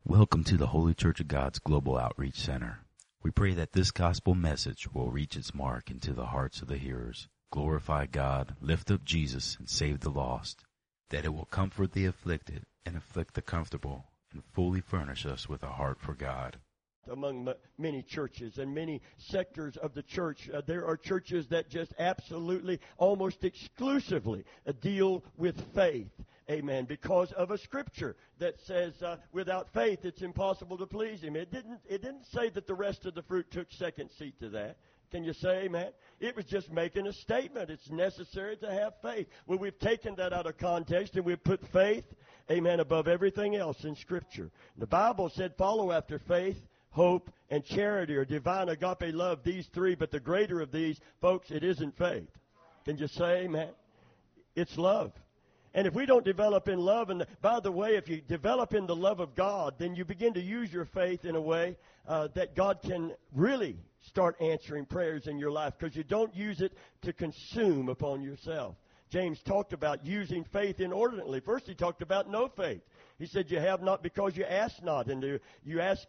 Welcome to the Holy Church of God's Global Outreach Center. We pray that this gospel message will reach its mark into the hearts of the hearers, glorify God, lift up Jesus, and save the lost, that it will comfort the afflicted and afflict the comfortable, and fully furnish us with a heart for God. Among many churches and many sectors of the church, there are churches that just absolutely, almost exclusively deal with faith. Amen. Because of a scripture that says, without faith, it's impossible to please Him. It didn't say that the rest of the fruit took second seat to that. Can you say amen? It was just making a statement. It's necessary to have faith. Well, we've taken that out of context and we've put faith, amen, above everything else in Scripture. The Bible said, follow after faith, hope, and charity, or divine agape love, these three, but the greater of these, folks, it isn't faith. Can you say amen? It's love. And if we don't develop in love, and by the way, if you develop in the love of God, then you begin to use your faith in a way that God can really start answering prayers in your life, because you don't use it to consume upon yourself. James talked about using faith inordinately. First, he talked about no faith. He said, you have not because you ask not, and you ask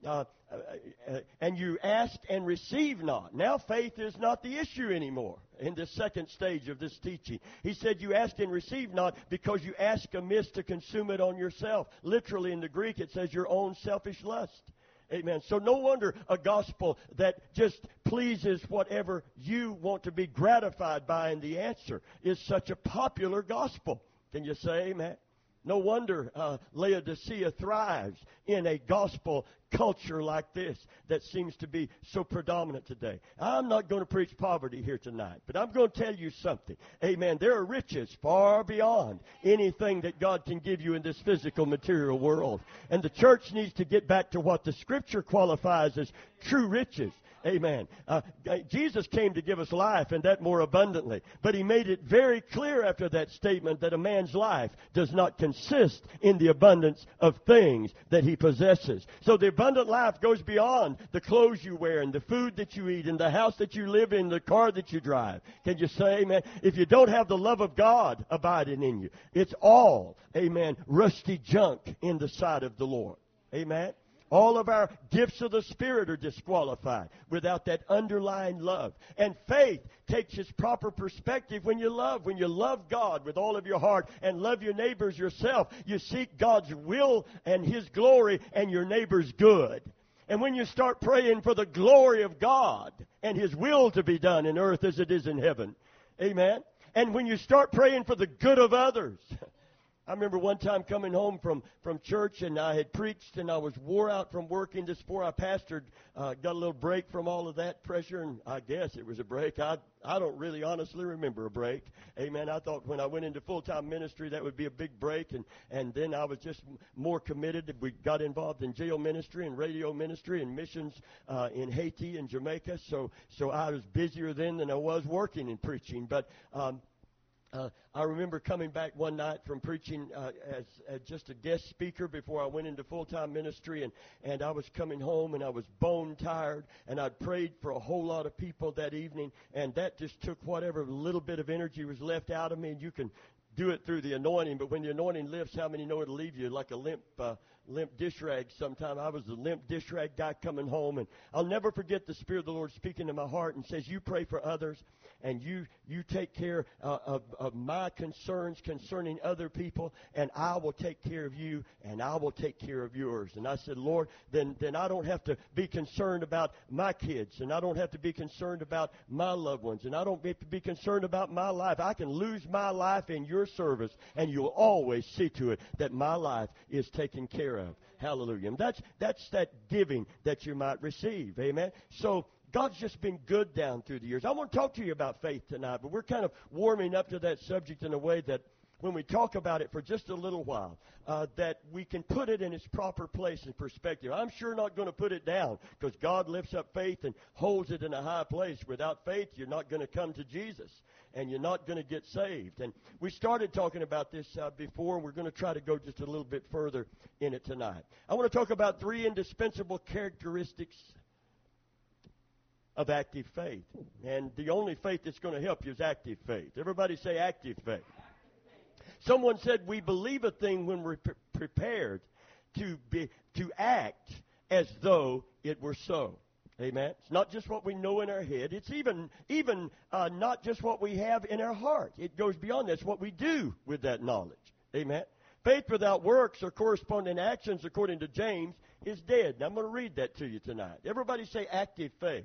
and receive not. Now faith is not the issue anymore in the second stage of this teaching. He said, you ask and receive not because you ask amiss to consume it on yourself. Literally in the Greek, it says your own selfish lust. Amen. So no wonder a gospel that just pleases whatever you want to be gratified by, and the answer is such a popular gospel. Can you say amen? No wonder Laodicea thrives in a gospel culture like this that seems to be so predominant today. I'm not going to preach poverty here tonight, but I'm going to tell you something. Amen. There are riches far beyond anything that God can give you in this physical material world. And the church needs to get back to what the Scripture qualifies as true riches. Amen. Jesus came to give us life, and that more abundantly. But He made it very clear after that statement that a man's life does not consist in the abundance of things that he possesses. So the abundant life goes beyond the clothes you wear and the food that you eat and the house that you live in, the car that you drive. Can you say amen? If you don't have the love of God abiding in you, it's all, amen, rusty junk in the sight of the Lord. Amen. All of our gifts of the Spirit are disqualified without that underlying love. And faith takes its proper perspective when you love. When you love God with all of your heart and love your neighbors yourself, you seek God's will and His glory and your neighbor's good. And when you start praying for the glory of God and His will to be done in earth as it is in heaven, amen? And when you start praying for the good of others. I remember one time coming home from church, and I had preached, and I was wore out from working. Just before I pastored, got a little break from all of that pressure, and I guess it was a break. I don't really honestly remember a break. Amen. I thought when I went into full-time ministry that would be a big break, and then I was just more committed. We got involved in jail ministry and radio ministry and missions in Haiti and Jamaica, so I was busier then than I was working and preaching. But I remember coming back one night from preaching as just a guest speaker before I went into full-time ministry, and I was coming home, and I was bone tired, and I'd prayed for a whole lot of people that evening, and that just took whatever little bit of energy was left out of me. And you can do it through the anointing, but when the anointing lifts, how many know it'll leave you like a limp dish rag sometime? I was the limp dish rag guy coming home, and I'll never forget the Spirit of the Lord speaking to my heart and says, you pray for others, and you take care of my concerns concerning other people, and I will take care of you, and I will take care of yours. And I said, Lord, then I don't have to be concerned about my kids, and I don't have to be concerned about my loved ones, and I don't have to be concerned about my life. I can lose my life in your service, and you'll always see to it that my life is taken care of. Hallelujah. And that's that giving that you might receive. Amen. So God's just been good down through the years. I want to talk to you about faith tonight, but we're kind of warming up to that subject in a way that when we talk about it for just a little while, that we can put it in its proper place and perspective. I'm sure not going to put it down, because God lifts up faith and holds it in a high place. Without faith, you're not going to come to Jesus, and you're not going to get saved. And we started talking about this before, and we're going to try to go just a little bit further in it tonight. I want to talk about 3 indispensable characteristics of active faith. And the only faith that's going to help you is active faith. Everybody say active faith. Someone said we believe a thing when we're prepared to act as though it were so. Amen. It's not just what we know in our head. It's even not just what we have in our heart. It goes beyond that. It's what we do with that knowledge. Amen. Faith without works or corresponding actions, according to James, is dead. Now, I'm going to read that to you tonight. Everybody say active faith.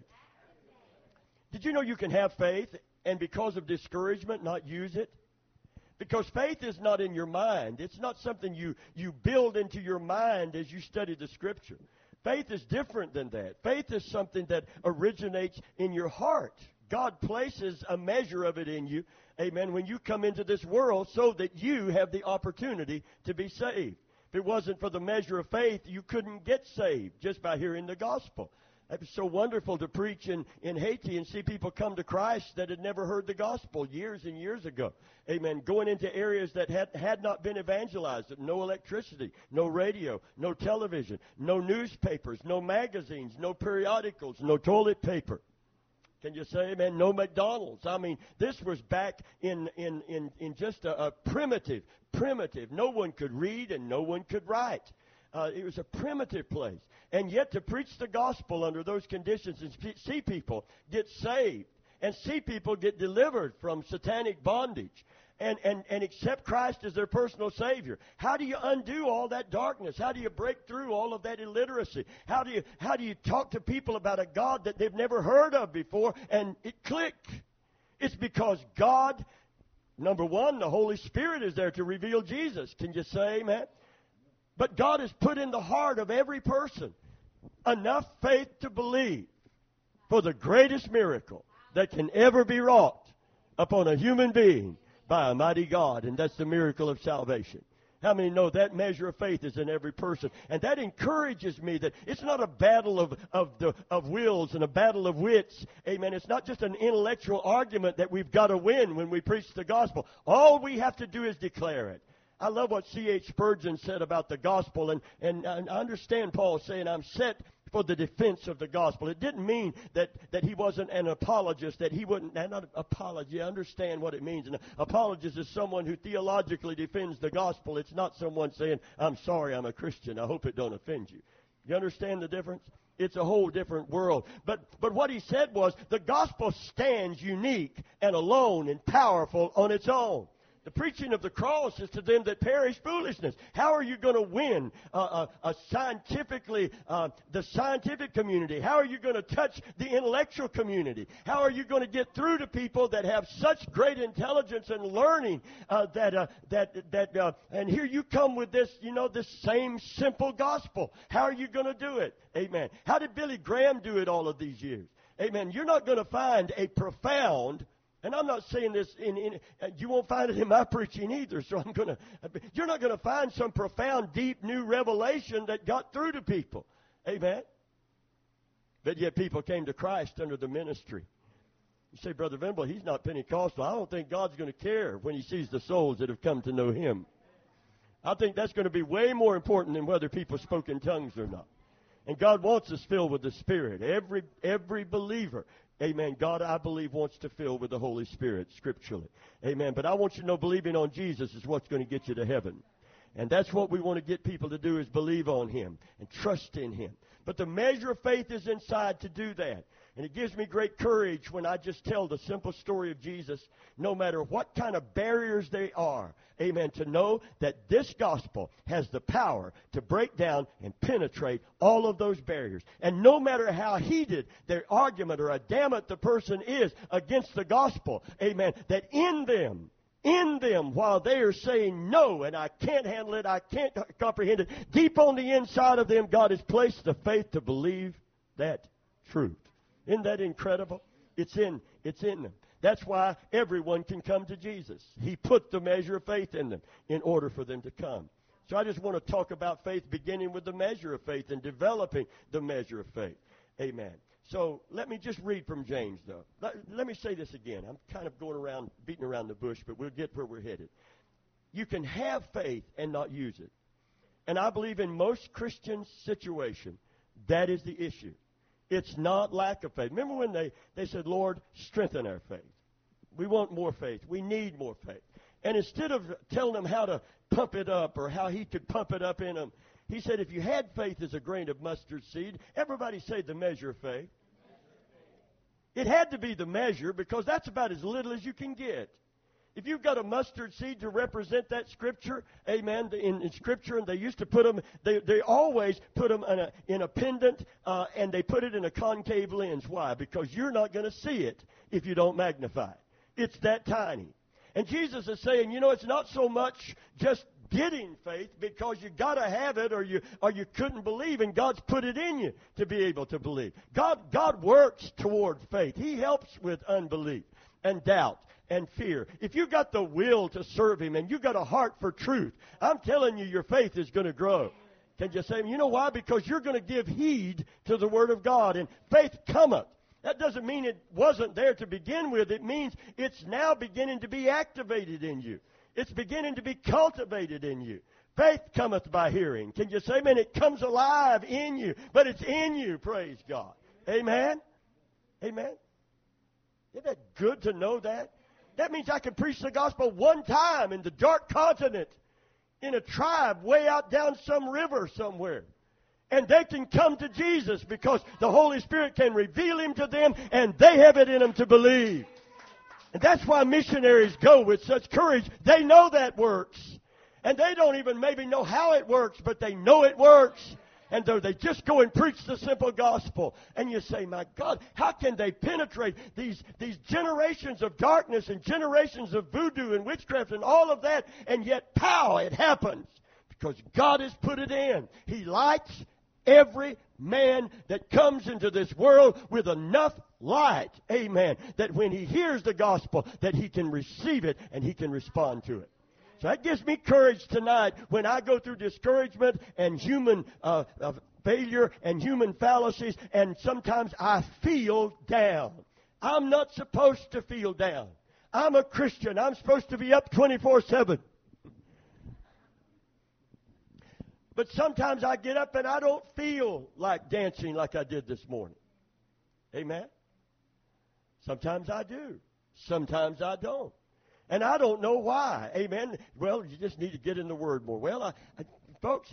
Did you know you can have faith and because of discouragement not use it? Because faith is not in your mind. It's not something you build into your mind as you study the Scripture. Faith is different than that. Faith is something that originates in your heart. God places a measure of it in you, amen, when you come into this world so that you have the opportunity to be saved. If it wasn't for the measure of faith, you couldn't get saved just by hearing the gospel. It was so wonderful to preach in Haiti and see people come to Christ that had never heard the gospel years and years ago. Amen. Going into areas that had not been evangelized. No electricity, no radio, no television, no newspapers, no magazines, no periodicals, no toilet paper. Can you say amen? No McDonald's. I mean, this was back in just a primitive. No one could read and no one could write. It was a primitive place. And yet to preach the gospel under those conditions and see people get saved and see people get delivered from satanic bondage and accept Christ as their personal Savior. How do you undo all that darkness? How do you break through all of that illiteracy? How do you talk to people about a God that they've never heard of before and it click? It's because God, number one, the Holy Spirit is there to reveal Jesus. Can you say amen? But God has put in the heart of every person enough faith to believe for the greatest miracle that can ever be wrought upon a human being by a mighty God, and that's the miracle of salvation. How many know that measure of faith is in every person? And that encourages me that it's not a battle of wills and a battle of wits. Amen. It's not just an intellectual argument that we've got to win when we preach the gospel. All we have to do is declare it. I love what C.H. Spurgeon said about the gospel, and I understand Paul saying, I'm set for the defense of the gospel. It didn't mean that he wasn't an apologist, that he wouldn't, not apology, I understand what it means. An apologist is someone who theologically defends the gospel. It's not someone saying, I'm sorry, I'm a Christian. I hope it don't offend you. You understand the difference? It's a whole different world. But what he said was, the gospel stands unique and alone and powerful on its own. The preaching of the cross is to them that perish foolishness. How are you going to win the scientific community? How are you going to touch the intellectual community? How are you going to get through to people that have such great intelligence and learning and here you come with this, this same simple gospel. How are you going to do it? Amen. How did Billy Graham do it all of these years? Amen. You're not going to find a profound. And I'm not saying this you won't find it in my preaching either, so you're not going to find some profound, deep, new revelation that got through to people. Amen? But yet people came to Christ under the ministry. You say, Brother Venable, he's not Pentecostal. I don't think God's going to care when he sees the souls that have come to know him. I think that's going to be way more important than whether people spoke in tongues or not. And God wants us filled with the Spirit. Every believer. Amen. God, I believe, wants to fill with the Holy Spirit, scripturally. Amen. But I want you to know believing on Jesus is what's going to get you to heaven. And that's what we want to get people to do, is believe on Him and trust in Him. But the measure of faith is inside to do that. And it gives me great courage when I just tell the simple story of Jesus, no matter what kind of barriers they are, amen, to know that this gospel has the power to break down and penetrate all of those barriers. And no matter how heated their argument or adamant the person is against the gospel, amen, that in them, while they are saying no, and I can't handle it, I can't comprehend it, deep on the inside of them, God has placed the faith to believe that truth. Isn't that incredible? It's in them. That's why everyone can come to Jesus. He put the measure of faith in them in order for them to come. So I just want to talk about faith, beginning with the measure of faith and developing the measure of faith. Amen. So let me just read from James, though. Let me say this again. I'm kind of going around, beating around the bush, but we'll get where we're headed. You can have faith and not use it. And I believe in most Christian situation, that is the issue. It's not lack of faith. Remember when they said, Lord, strengthen our faith. We want more faith. We need more faith. And instead of telling them how to pump it up or how He could pump it up in them, He said, if you had faith as a grain of mustard seed, everybody say the measure of faith. It had to be the measure because that's about as little as you can get. If you've got a mustard seed to represent that Scripture, amen, in Scripture, and they used to put them, they always put them in a pendant, and they put it in a concave lens. Why? Because you're not going to see it if you don't magnify it. It's that tiny. And Jesus is saying, it's not so much just getting faith because you got to have it or you couldn't believe, and God's put it in you to be able to believe. God works toward faith. He helps with unbelief and doubt and fear. If you got the will to serve Him and you got a heart for truth, I'm telling you, your faith is going to grow. Can you say, you know why? Because you're going to give heed to the Word of God, and faith cometh. That doesn't mean it wasn't there to begin with. It means it's now beginning to be activated in you. It's beginning to be cultivated in you. Faith cometh by hearing. Can you say, man, it comes alive in you, but it's in you, praise God. Amen? Amen? Isn't that good to know that? That means I can preach the gospel one time in the dark continent, in a tribe way out down some river somewhere. And they can come to Jesus because the Holy Spirit can reveal Him to them, and they have it in them to believe. And that's why missionaries go with such courage. They know that works. And they don't even maybe know how it works, but they know it works. And they just go and preach the simple gospel. And you say, my God, how can they penetrate these generations of darkness and generations of voodoo and witchcraft and all of that, and yet, pow, it happens. Because God has put it in. He likes every man that comes into this world with enough light, amen, that when he hears the gospel, that he can receive it and he can respond to it. So that gives me courage tonight when I go through discouragement and human failure and human fallacies, and sometimes I feel down. I'm not supposed to feel down. I'm a Christian. I'm supposed to be up 24/7. But sometimes I get up and I don't feel like dancing like I did this morning. Amen? Sometimes I do. Sometimes I don't. And I don't know why. Amen? Well, you just need to get in the Word more. Well, folks,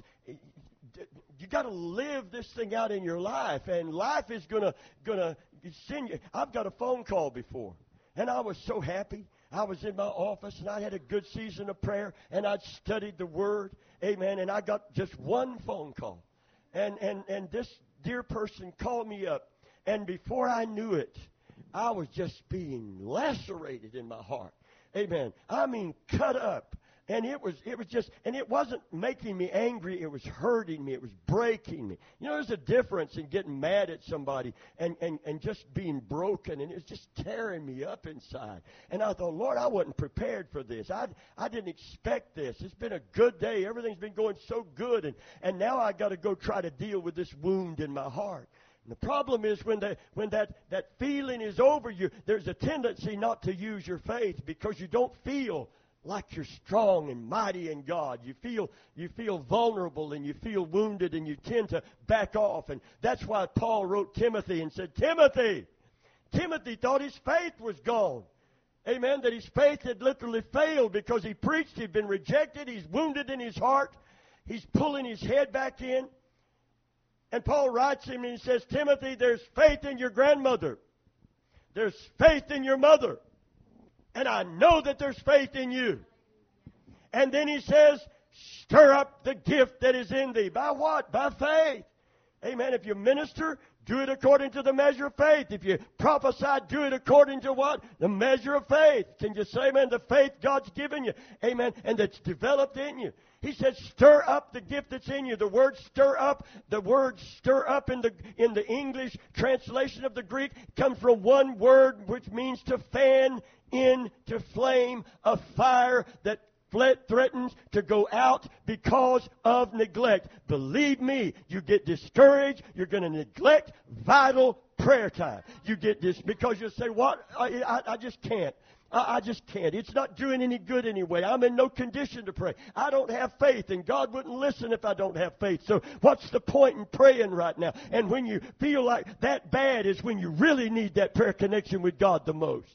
you got to live this thing out in your life. And life is going to send you. I've got a phone call before. And I was so happy. I was in my office, and I had a good season of prayer, and I'd studied the Word. Amen. And I got just one phone call. And this dear person called me up. And before I knew it, I was just being lacerated in my heart. Amen. I mean, cut up. And it was just, and it wasn't making me angry. It was hurting me. It was breaking me. There's a difference in getting mad at somebody and just being broken. And it was just tearing me up inside. And I thought, Lord, I wasn't prepared for this. I didn't expect this. It's been a good day. Everything's been going so good. And now I got to go try to deal with this wound in my heart. And the problem is when that feeling is over you, there's a tendency not to use your faith because you don't feel like you're strong and mighty in God. You feel vulnerable and you feel wounded and you tend to back off. And that's why Paul wrote Timothy and said, Timothy thought his faith was gone. Amen. That his faith had literally failed because he preached, he'd been rejected, he's wounded in his heart, he's pulling his head back in. And Paul writes him and he says, Timothy, there's faith in your grandmother. There's faith in your mother. And I know that there's faith in you. And then he says, stir up the gift that is in thee. By what? By faith. Amen. If you minister, do it according to the measure of faith. If you prophesy, do it according to what? The measure of faith. Can you say, amen, the faith God's given you? Amen. And that's developed in you. He said, stir up the gift that's in you. The word stir up in the English translation of the Greek comes from one word which means to fan into flame a fire that threatens to go out because of neglect. Believe me, you get discouraged, you're going to neglect vital prayer time. You get this because you say, what? I just can't. I just can't. It's not doing any good anyway. I'm in no condition to pray. I don't have faith, and God wouldn't listen if I don't have faith. So what's the point in praying right now? And when you feel like that bad is when you really need that prayer connection with God the most.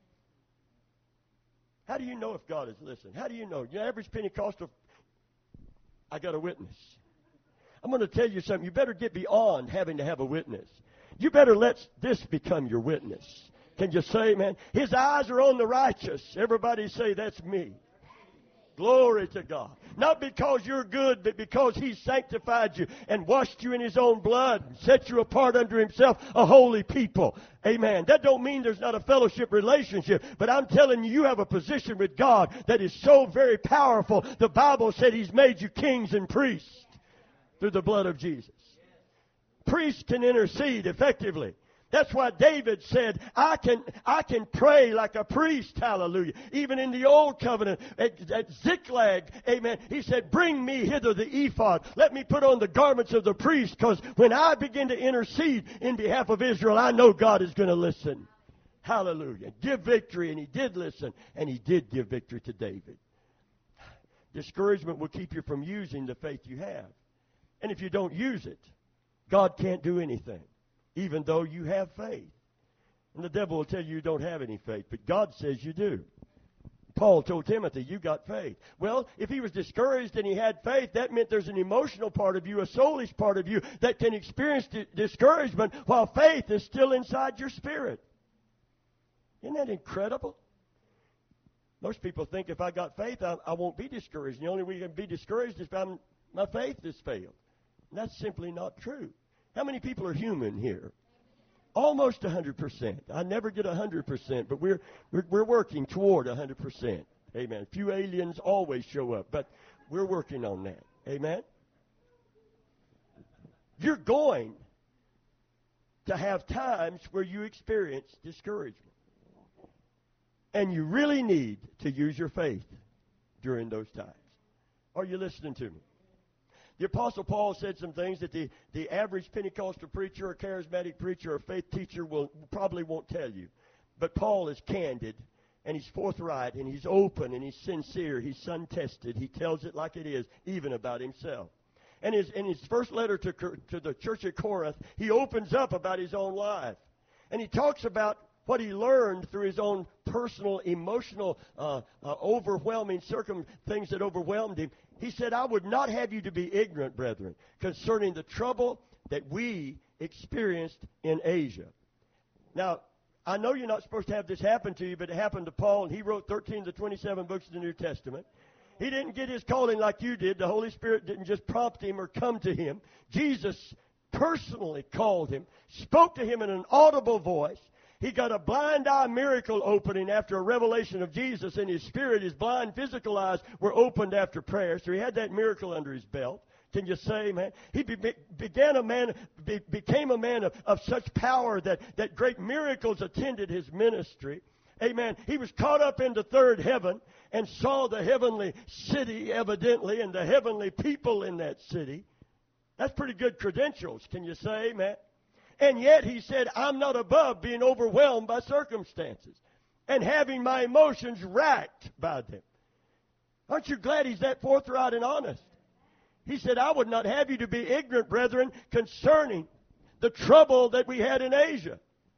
How do you know if God is listening? How do you know? Your average Pentecostal, I got a witness. I'm going to tell you something. You better get beyond having to have a witness. You better let this become your witness. Can you say, man? His eyes are on the righteous. Everybody say, that's me. Glory to God. Not because you're good, but because He sanctified you and washed you in His own blood and set you apart unto Himself, a holy people. Amen. That don't mean there's not a fellowship relationship, but I'm telling you, you have a position with God that is so very powerful. The Bible said He's made you kings and priests through the blood of Jesus. Priests can intercede effectively. That's why David said, I can pray like a priest, hallelujah. Even in the old covenant, at Ziklag, amen, he said, bring me hither the ephod. Let me put on the garments of the priest, because when I begin to intercede in behalf of Israel, I know God is going to listen. Hallelujah. Give victory, and He did listen, and He did give victory to David. Discouragement will keep you from using the faith you have. And if you don't use it, God can't do anything, even though you have faith. And the devil will tell you don't have any faith, but God says you do. Paul told Timothy, you got faith. Well, if he was discouraged and he had faith, that meant there's an emotional part of you, a soulish part of you that can experience discouragement while faith is still inside your spirit. Isn't that incredible? Most people think if I got faith, I won't be discouraged. The only way you can be discouraged is if my faith has failed. And that's simply not true. How many people are human here? Almost 100%. I never get 100%, but we're working toward 100%. Amen. A few aliens always show up, but we're working on that. Amen. You're going to have times where you experience discouragement. And you really need to use your faith during those times. Are you listening to me? The Apostle Paul said some things that the average Pentecostal preacher or charismatic preacher or faith teacher probably won't tell you. But Paul is candid, and he's forthright, and he's open, and he's sincere. He's sun-tested. He tells it like it is, even about himself. And in his first letter to the church at Corinth, he opens up about his own life. And he talks about what he learned through his own personal, emotional, overwhelming things that overwhelmed him. He said, I would not have you to be ignorant, brethren, concerning the trouble that we experienced in Asia. Now, I know you're not supposed to have this happen to you, but it happened to Paul, and he wrote 13 of the 27 books of the New Testament. He didn't get his calling like you did. The Holy Spirit didn't just prompt him or come to him. Jesus personally called him, spoke to him in an audible voice. He got a blind eye miracle opening after a revelation of Jesus in his spirit. His blind physical eyes were opened after prayer. So he had that miracle under his belt. Can you say, man? He became a man of such power that great miracles attended his ministry. Amen. He was caught up into third heaven and saw the heavenly city, evidently, and the heavenly people in that city. That's pretty good credentials. Can you say, man? And yet he said, I'm not above being overwhelmed by circumstances and having my emotions racked by them. Aren't you glad he's that forthright and honest? He said, I would not have you to be ignorant, brethren, concerning the trouble that we had in Asia.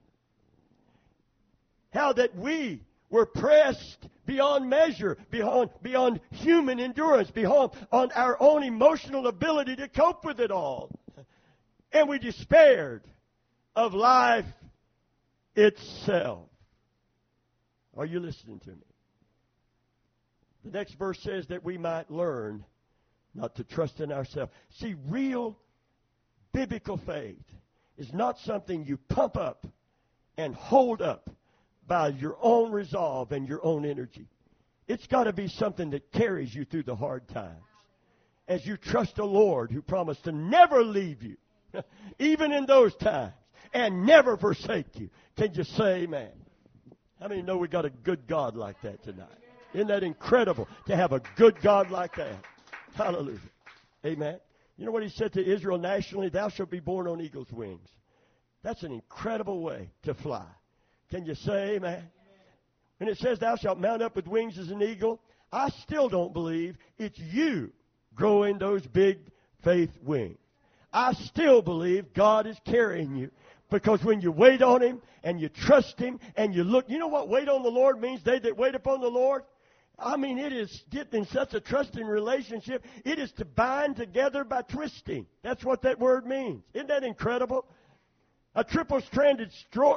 How that we were pressed beyond measure, beyond human endurance, beyond our own emotional ability to cope with it all. And we despaired of life itself. Are you listening to me? The next verse says that we might learn not to trust in ourselves. See, real biblical faith is not something you pump up and hold up by your own resolve and your own energy. It's got to be something that carries you through the hard times. As you trust the Lord who promised to never leave you, even in those times, and never forsake you. Can you say amen? How many know we got a good God like that tonight? Isn't that incredible to have a good God like that? Hallelujah. Amen. You know what he said to Israel nationally? Thou shalt be born on eagle's wings. That's an incredible way to fly. Can you say amen? When it says thou shalt mount up with wings as an eagle, I still don't believe it's you growing those big faith wings. I still believe God is carrying you. Because when you wait on Him and you trust Him and you look, you know what wait on the Lord means? They that wait upon the Lord. I mean, it is getting in such a trusting relationship. It is to bind together by twisting. That's what that word means. Isn't that incredible? A triple-stranded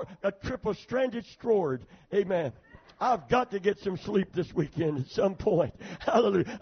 sword. Amen. I've got to get some sleep this weekend at some point. Hallelujah.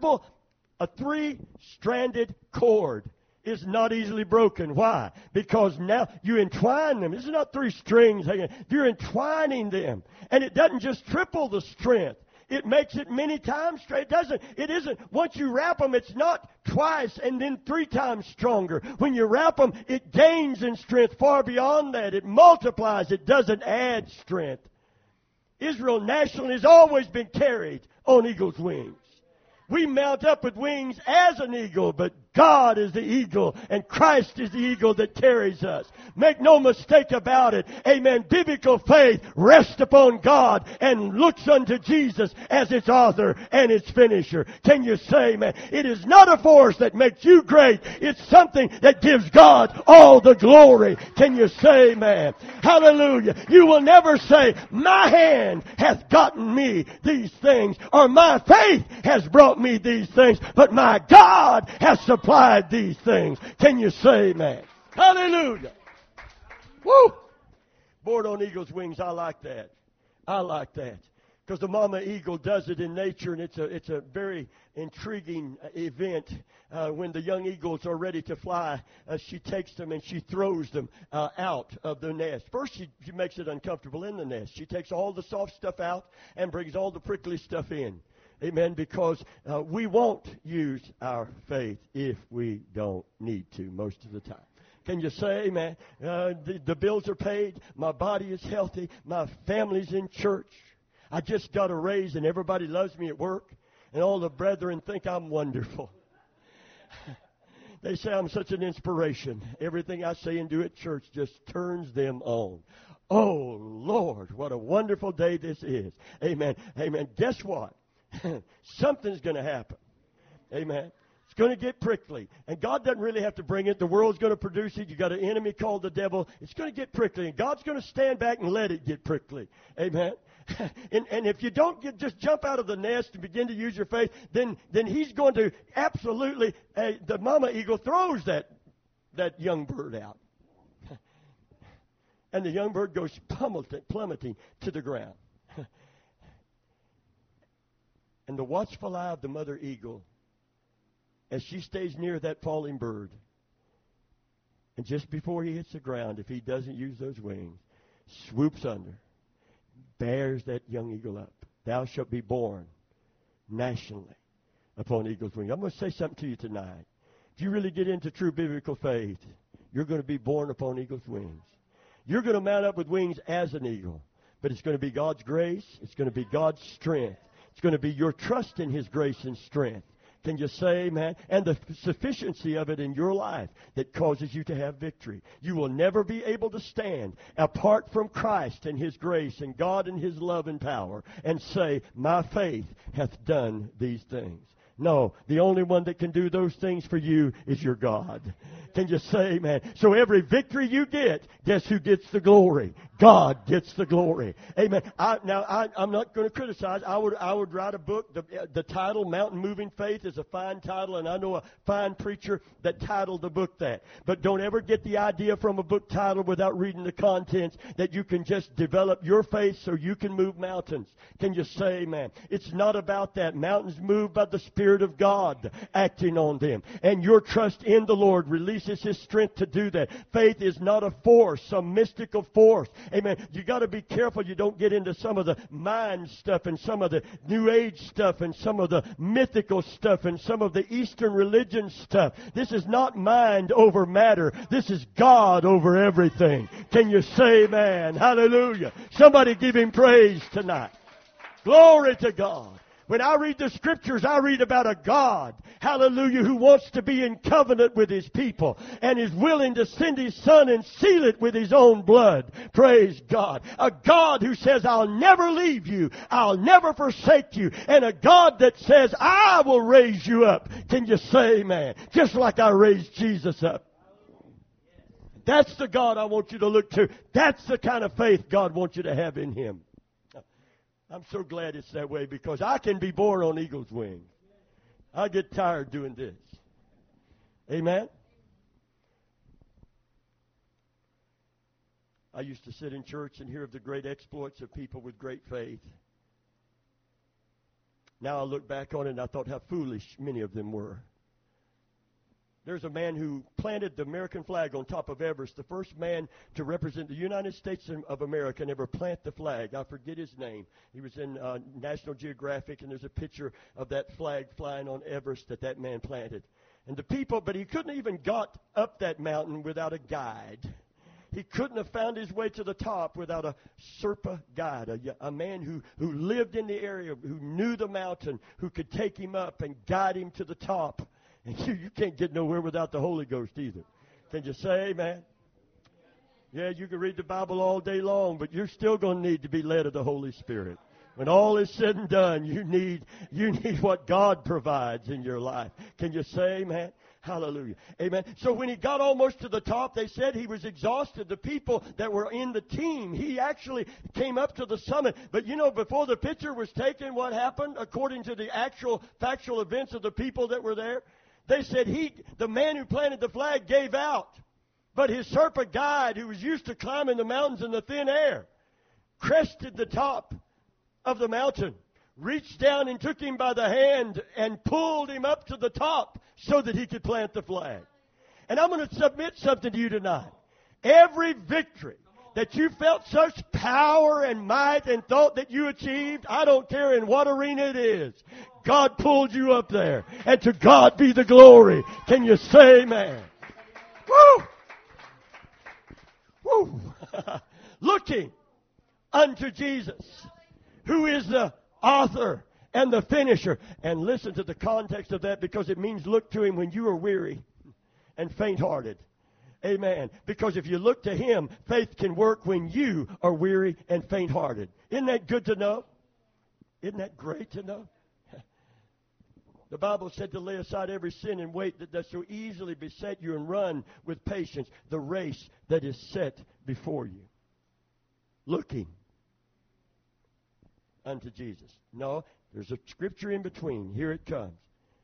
A three-stranded cord is not easily broken. Why? Because now you entwine them. This is not three strings hanging. You're entwining them. And it doesn't just triple the strength. It makes it many times straight. It isn't. Once you wrap them, it's not twice and then 3 times stronger. When you wrap them, it gains in strength far beyond that. It multiplies. It doesn't add strength. Israel nationally has always been carried on eagle's wings. We mount up with wings as an eagle, but God is the eagle, and Christ is the eagle that carries us. Make no mistake about it. Amen. Biblical faith rests upon God and looks unto Jesus as its author and its finisher. Can you say, man, it is not a force that makes you great. It's something that gives God all the glory. Can you say, man? Hallelujah. You will never say, my hand hath gotten me these things, or my faith has brought me these things, but my God has supplied these things. Can you say, man? Hallelujah. Woo! Born on eagle's wings, I like that. I like that. Because the mama eagle does it in nature, and it's a very intriguing event. When the young eagles are ready to fly, she takes them and she throws them out of the nest. First, she makes it uncomfortable in the nest. She takes all the soft stuff out and brings all the prickly stuff in. Amen, because we won't use our faith if we don't need to most of the time. Can you say, amen? The bills are paid. My body is healthy. My family's in church. I just got a raise and everybody loves me at work. And all the brethren think I'm wonderful. They say I'm such an inspiration. Everything I say and do at church just turns them on. Oh, Lord, what a wonderful day this is. Amen. Amen. Guess what? Something's going to happen. Amen. It's going to get prickly. And God doesn't really have to bring it. The world's going to produce it. You got an enemy called the devil. It's going to get prickly. And God's going to stand back and let it get prickly. Amen. And if you don't just jump out of the nest and begin to use your faith, then he's going to absolutely, the mama eagle throws that young bird out. And the young bird goes plummeting to the ground. And the watchful eye of the mother eagle, as she stays near that falling bird, and just before he hits the ground, if he doesn't use those wings, swoops under, bears that young eagle up. Thou shalt be born nationally upon eagle's wings. I'm going to say something to you tonight. If you really get into true biblical faith, you're going to be born upon eagle's wings. You're going to mount up with wings as an eagle, but it's going to be God's grace. It's going to be God's strength. It's going to be your trust in His grace and strength. Can you say amen? And the sufficiency of it in your life that causes you to have victory. You will never be able to stand apart from Christ and His grace and God and His love and power and say, my faith hath done these things. No, the only one that can do those things for you is your God. Can you say amen? So every victory you get, guess who gets the glory? God gets the glory. Amen. I'm not going to criticize. I would write a book. The title, Mountain Moving Faith, is a fine title, and I know a fine preacher that titled the book that. But don't ever get the idea from a book title without reading the contents that you can just develop your faith so you can move mountains. Can you say amen? It's not about that. Mountains move by the Spirit of God acting on them. And your trust in the Lord releases His strength to do that. Faith is not a force, some mystical force. Amen. You got to be careful you don't get into some of the mind stuff and some of the New Age stuff and some of the mythical stuff and some of the Eastern religion stuff. This is not mind over matter. This is God over everything. Can you say amen? Hallelujah. Somebody give Him praise tonight. Glory to God. When I read the Scriptures, I read about a God, hallelujah, who wants to be in covenant with His people and is willing to send His Son and seal it with His own blood. Praise God. A God who says, I'll never leave you. I'll never forsake you. And a God that says, I will raise you up. Can you say amen? Just like I raised Jesus up. That's the God I want you to look to. That's the kind of faith God wants you to have in Him. I'm so glad it's that way because I can be born on eagle's wings. I get tired doing this. Amen? I used to sit in church and hear of the great exploits of people with great faith. Now I look back on it and I thought how foolish many of them were. There's a man who planted the American flag on top of Everest, the first man to represent the United States of America and ever plant the flag. I forget his name. He was in National Geographic, and there's a picture of that flag flying on Everest that man planted. And the people, but he couldn't even got up that mountain without a guide. He couldn't have found his way to the top without a Sherpa guide, a man who lived in the area, who knew the mountain, who could take him up and guide him to the top. And you can't get nowhere without the Holy Ghost either. Can you say amen? Yeah, you can read the Bible all day long, but you're still going to need to be led of the Holy Spirit. When all is said and done, you need what God provides in your life. Can you say amen? Hallelujah. Amen. So when he got almost to the top, they said he was exhausted. The people that were in the team, he actually came up to the summit. But you know, before the picture was taken, what happened according to the actual factual events of the people that were there? They said the man who planted the flag gave out. But his Sherpa guide, who was used to climbing the mountains in the thin air, crested the top of the mountain, reached down and took him by the hand and pulled him up to the top so that he could plant the flag. And I'm going to submit something to you tonight. Every victory that you felt such power and might and thought that you achieved, I don't care in what arena it is, God pulled you up there. And to God be the glory. Can you say amen? Woo! Woo! Looking unto Jesus, who is the author and the finisher. And listen to the context of that, because it means look to him when you are weary and faint-hearted. Amen. Because if you look to him, faith can work when you are weary and faint-hearted. Isn't that good to know? Isn't that great to know? The Bible said to lay aside every sin and weight that does so easily beset you, and run with patience the race that is set before you. Looking unto Jesus. No, there's a scripture in between. Here it comes.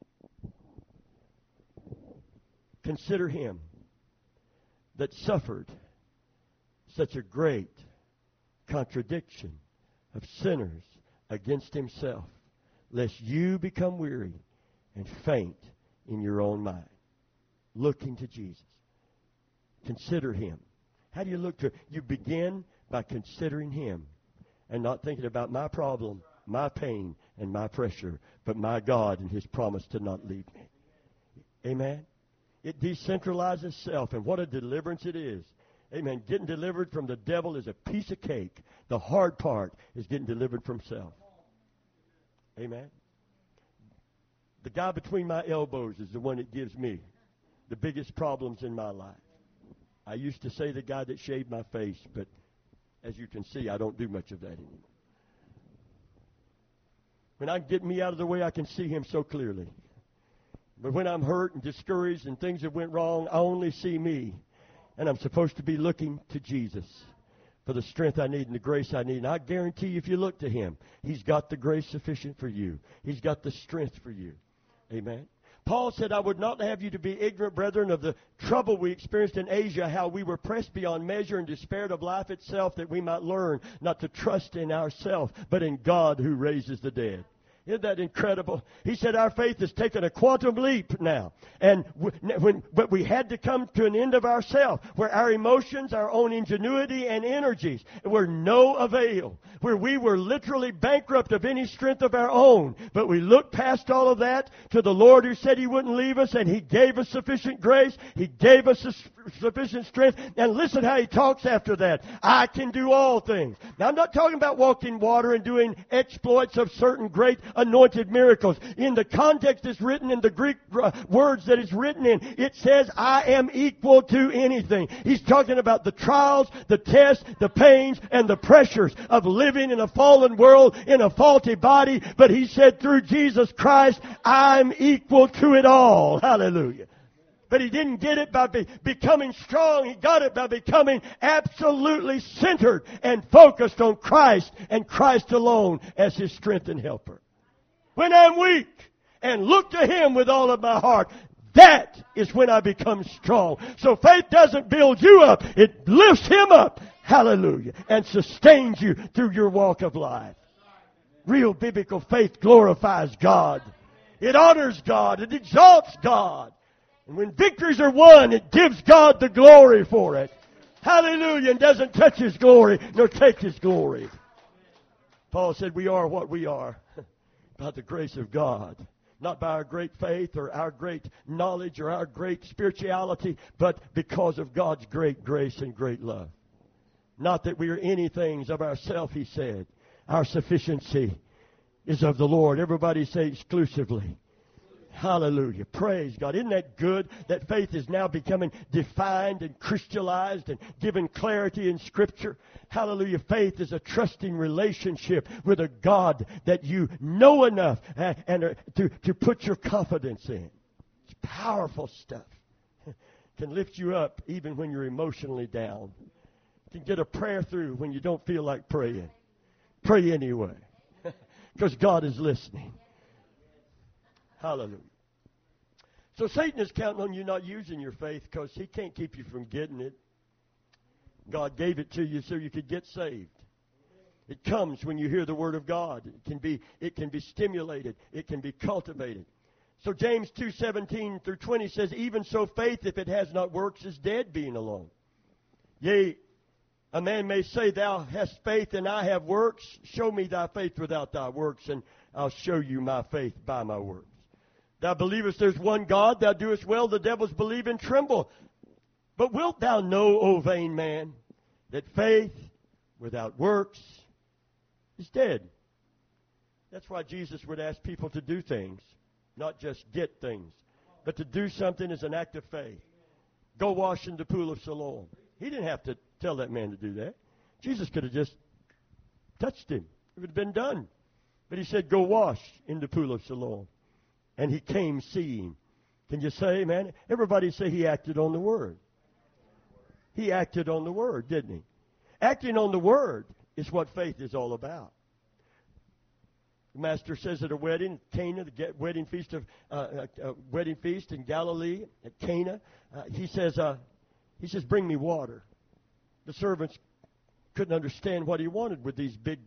Consider him that suffered such a great contradiction of sinners against himself, lest you become weary and faint in your own mind. Looking to Jesus. Consider him. How do you look to him? You begin by considering him and not thinking about my problem, my pain, and my pressure, but my God and his promise to not leave me. Amen? It decentralizes self, and what a deliverance it is. Amen. Getting delivered from the devil is a piece of cake. The hard part is getting delivered from self. Amen. The guy between my elbows is the one that gives me the biggest problems in my life. I used to say the guy that shaved my face, but as you can see, I don't do much of that anymore. When I get me out of the way, I can see him so clearly. But when I'm hurt and discouraged and things have went wrong, I only see me. And I'm supposed to be looking to Jesus for the strength I need and the grace I need. And I guarantee you, if you look to him, he's got the grace sufficient for you. He's got the strength for you. Amen. Paul said, I would not have you to be ignorant, brethren, of the trouble we experienced in Asia, how we were pressed beyond measure and despaired of life itself, that we might learn not to trust in ourselves, but in God who raises the dead. Isn't that incredible? He said our faith has taken a quantum leap now. But we had to come to an end of ourselves, where our emotions, our own ingenuity and energies were no avail, where we were literally bankrupt of any strength of our own. But we looked past all of that to the Lord, who said he wouldn't leave us, and he gave us sufficient grace. He gave us sufficient strength. And listen how he talks after that. I can do all things. Now, I'm not talking about walking water and doing exploits of certain great anointed miracles. In the context it's written, in the Greek words that it's written in, it says, I am equal to anything. He's talking about the trials, the tests, the pains, and the pressures of living in a fallen world, in a faulty body. But he said, through Jesus Christ, I'm equal to it all. Hallelujah. But he didn't get it by becoming strong. He got it by becoming absolutely centered and focused on Christ and Christ alone as his strength and helper. When I'm weak and look to him with all of my heart, that is when I become strong. So faith doesn't build you up. It lifts him up. Hallelujah. And sustains you through your walk of life. Real biblical faith glorifies God. It honors God. It exalts God. And when victories are won, it gives God the glory for it. Hallelujah. And doesn't touch his glory nor take his glory. Paul said we are what we are by the grace of God. Not by our great faith or our great knowledge or our great spirituality, but because of God's great grace and great love. Not that we are anything of ourselves, he said. Our sufficiency is of the Lord. Everybody say exclusively. Hallelujah. Praise God. Isn't that good that faith is now becoming defined and crystallized and given clarity in Scripture? Hallelujah. Faith is a trusting relationship with a God that you know enough to put your confidence in. It's powerful stuff. It can lift you up even when you're emotionally down. It can get a prayer through when you don't feel like praying. Pray anyway. Because God is listening. Hallelujah. So Satan is counting on you not using your faith because he can't keep you from getting it. God gave it to you so you could get saved. It comes when you hear the Word of God. It can be stimulated. It can be cultivated. So James 2:17 through 20 says, even so faith, if it has not works, is dead being alone. Yea, a man may say, thou hast faith and I have works. Show me thy faith without thy works, and I'll show you my faith by my works. Thou believest there's one God, thou doest well, the devils believe and tremble. But wilt thou know, O vain man, that faith without works is dead? That's why Jesus would ask people to do things, not just get things, but to do something is an act of faith. Go wash in the pool of Siloam. He didn't have to tell that man to do that. Jesus could have just touched him. It would have been done. But he said, go wash in the pool of Siloam. And he came seeing. Can you say, man? Everybody say he acted on the Word. He acted on the Word, didn't he? Acting on the Word is what faith is all about. The Master says at a wedding, Cana, the wedding feast in Galilee, at Cana, he says, bring me water. The servants couldn't understand what he wanted with these big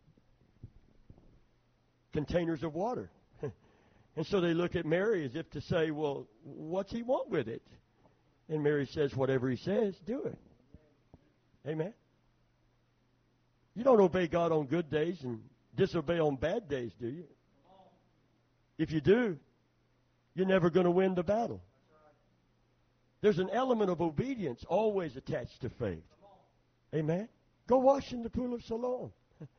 containers of water. And so they look at Mary as if to say, well, what's he want with it? And Mary says, whatever he says, do it. Amen. You don't obey God on good days and disobey on bad days, do you? If you do, you're never going to win the battle. There's an element of obedience always attached to faith. Amen. Go wash in the pool of Siloam.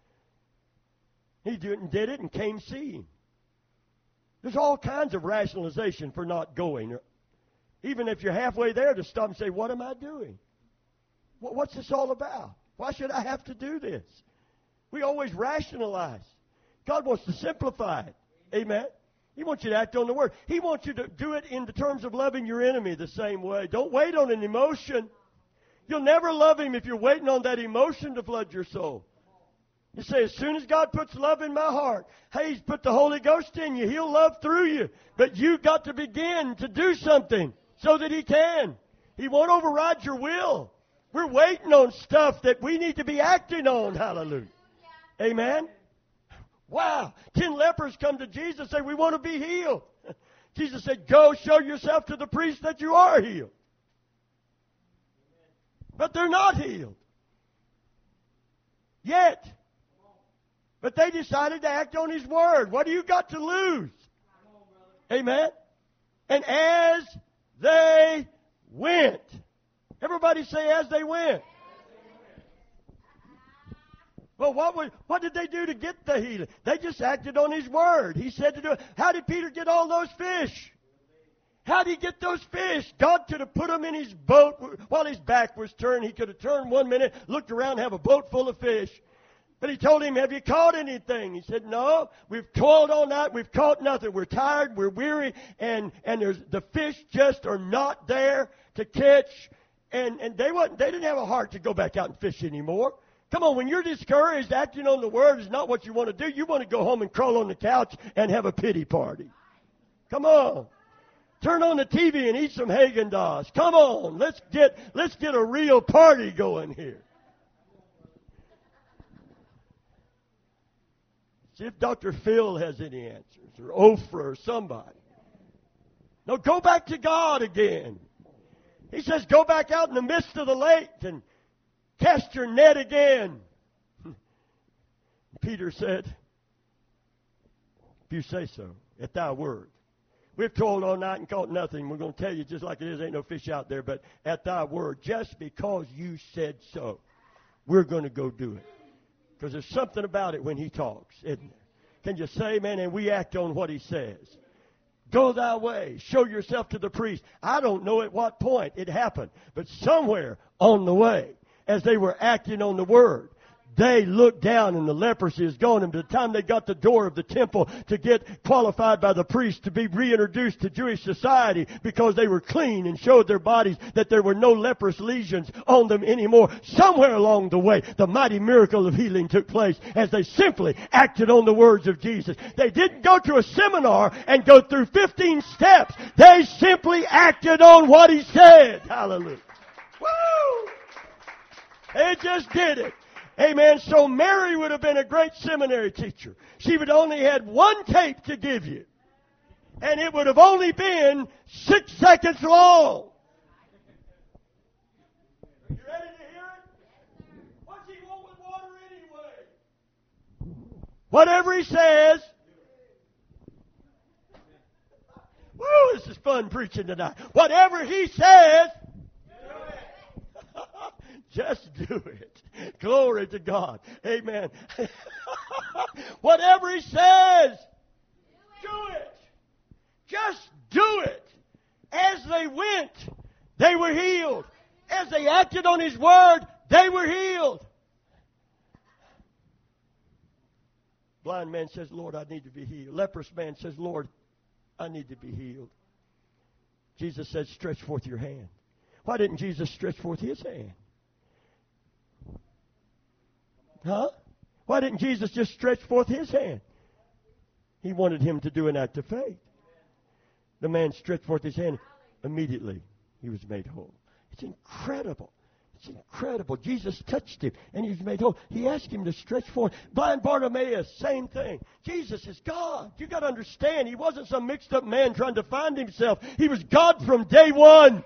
He did it and came seeing. There's all kinds of rationalization for not going. Even if you're halfway there, to stop and say, what am I doing? What's this all about? Why should I have to do this? We always rationalize. God wants to simplify it. Amen. He wants you to act on the Word. He wants you to do it in the terms of loving your enemy the same way. Don't wait on an emotion. You'll never love him if you're waiting on that emotion to flood your soul. You say, as soon as God puts love in my heart, hey, He's put the Holy Ghost in you. He'll love through you. But you've got to begin to do something so that He can. He won't override your will. We're waiting on stuff that we need to be acting on. Hallelujah. Amen. Wow. 10 lepers come to Jesus and say, we want to be healed. Jesus said, go show yourself to the priest that you are healed. But they're not healed. Yet. But they decided to act on His Word. What do you got to lose? Amen. And as they went. Everybody say, as they went. Well, what did they do to get the healing? They just acted on His Word. He said to do it. How did Peter get all those fish? How did he get those fish? God could have put them in His boat while His back was turned. He could have turned 1 minute, looked around, have a boat full of fish. But he told him, have you caught anything? He said, no, we've toiled all night, we've caught nothing. We're tired, we're weary, and the fish just are not there to catch. And they didn't have a heart to go back out and fish anymore. Come on, when you're discouraged, acting on the Word is not what you want to do. You want to go home and crawl on the couch and have a pity party. Come on. Turn on the TV and eat some Haagen-Dazs. Come on, let's get a real party going here. See if Dr. Phil has any answers, or Oprah or somebody. No, go back to God again. He says, go back out in the midst of the lake and cast your net again. Peter said, if you say so, at thy word. We've toiled all night and caught nothing. We're going to tell you just like it is, ain't no fish out there, but at thy word, just because you said so, we're going to go do it. Because there's something about it when he talks, isn't there? Can you say, man, and we act on what he says? Go thy way. Show yourself to the priest. I don't know at what point it happened, but somewhere on the way, as they were acting on the word, they looked down and the leprosy is gone. And by the time they got the door of the temple to get qualified by the priest to be reintroduced to Jewish society because they were clean and showed their bodies that there were no leprous lesions on them anymore, somewhere along the way, the mighty miracle of healing took place as they simply acted on the words of Jesus. They didn't go to a seminar and go through 15 steps. They simply acted on what he said. Hallelujah. Woo! They just did it. Amen. So Mary would have been a great seminary teacher. She would only had one tape to give you. And it would have only been 6 seconds long. Are you ready to hear it? What's he want with water anyway? Whatever he says. Woo, this is fun preaching tonight. Whatever he says. Just do it. Glory to God. Amen. Whatever he says, do it. Just do it. As they went, they were healed. As they acted on his word, they were healed. Blind man says, Lord, I need to be healed. Leprous man says, Lord, I need to be healed. Jesus said, stretch forth your hand. Why didn't Jesus stretch forth his hand? Huh? Why didn't Jesus just stretch forth his hand? He wanted him to do an act of faith. The man stretched forth his hand. Immediately, he was made whole. It's incredible. It's incredible. Jesus touched him, and he was made whole. He asked him to stretch forth. Blind Bartimaeus, same thing. Jesus is God. You got to understand, he wasn't some mixed-up man trying to find himself. He was God from day one.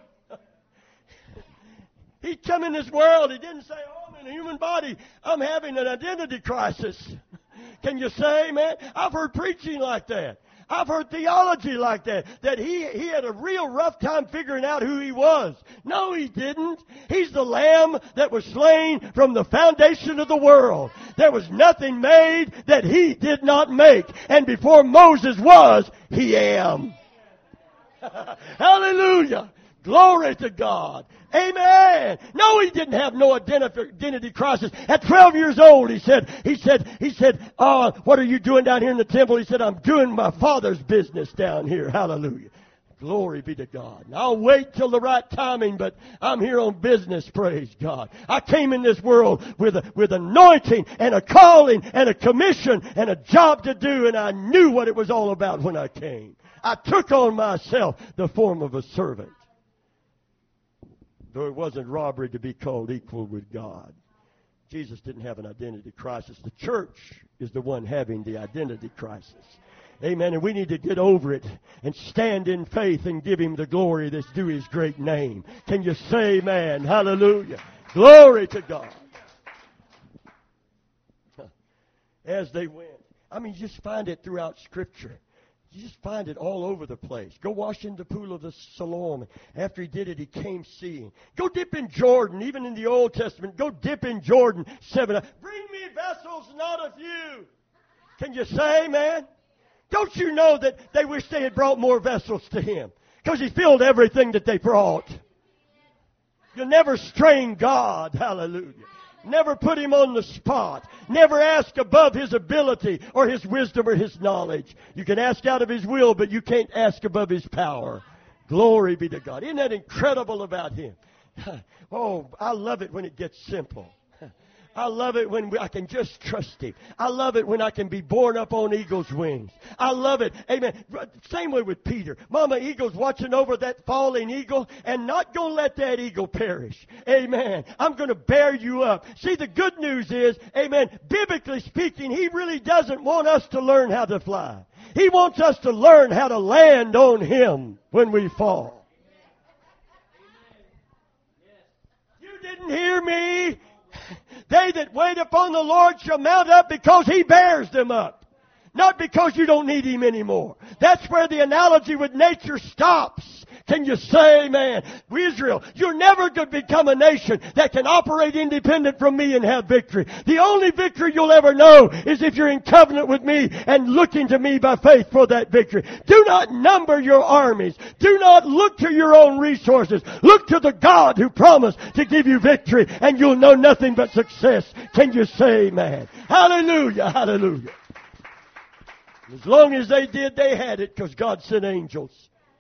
He come in this world. He didn't say, oh, I'm in a human body. I'm having an identity crisis. Can you say, man? I've heard preaching like that. I've heard theology like that. That he had a real rough time figuring out who he was. No, he didn't. He's the Lamb that was slain from the foundation of the world. There was nothing made that he did not make. And before Moses was, he am. Hallelujah. Glory to God. Amen. No, he didn't have no identity crisis. At 12 years old, he said, what are you doing down here in the temple? He said, I'm doing my Father's business down here. Hallelujah. Glory be to God. And I'll wait till the right timing, but I'm here on business, praise God. I came in this world with anointing and a calling and a commission and a job to do, and I knew what it was all about when I came. I took on myself the form of a servant. Though it wasn't robbery to be called equal with God. Jesus didn't have an identity crisis. The church is the one having the identity crisis. Amen. And we need to get over it and stand in faith and give him the glory that's due his great name. Can you say amen? Hallelujah. Glory to God. As they went. I mean, you just find it throughout Scripture. You just find it all over the place. Go wash in the pool of the Siloam. After he did it, he came seeing. Go dip in Jordan, even in the Old Testament. Go dip in Jordan 7 times. Bring me vessels, not a few. Can you say, man? Don't you know that they wish they had brought more vessels to him? Because he filled everything that they brought. You'll never strain God. Hallelujah. Never put him on the spot. Never ask above his ability or his wisdom or his knowledge. You can ask out of his will, but you can't ask above his power. Glory be to God. Isn't that incredible about him? Oh, I love it when it gets simple. I love it when I can just trust him. I love it when I can be borne up on eagle's wings. I love it. Amen. Same way with Peter. Mama Eagle's watching over that falling eagle and not going to let that eagle perish. Amen. I'm going to bear you up. See, the good news is, amen, biblically speaking, he really doesn't want us to learn how to fly. He wants us to learn how to land on him when we fall. You didn't hear me. They that wait upon the Lord shall mount up because He bears them up. Not because you don't need Him anymore. That's where the analogy with nature stops. Can you say amen? Israel, you're never going to become a nation that can operate independent from me and have victory. The only victory you'll ever know is if you're in covenant with me and looking to me by faith for that victory. Do not number your armies. Do not look to your own resources. Look to the God who promised to give you victory, and you'll know nothing but success. Can you say amen? Hallelujah, hallelujah. As long as they did, they had it because God sent angels.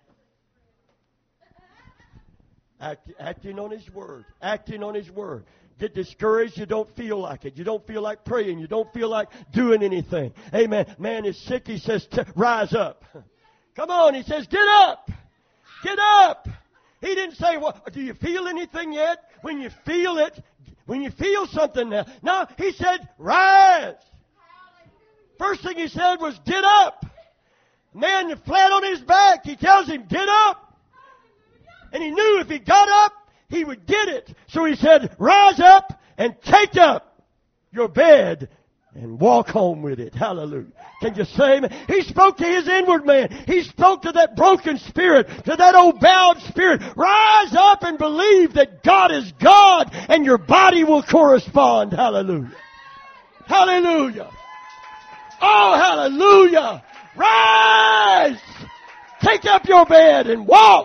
Acting on His Word. Acting on His Word. Get discouraged, you don't feel like it. You don't feel like praying. You don't feel like doing anything. Amen. Man is sick, he says, rise up. Come on, he says, get up. Get up. He didn't say, well, do you feel anything yet? When you feel it, when you feel something now. No, he said, rise. First thing he said was, get up. Man flat on his back, he tells him, get up. And he knew if he got up, he would get it. So he said, rise up and take up your bed and walk home with it. Hallelujah. Can you say amen? He spoke to his inward man. He spoke to that broken spirit, to that old bowed spirit. Rise up and believe that God is God and your body will correspond. Hallelujah. Hallelujah. Oh, hallelujah. Rise. Take up your bed and walk.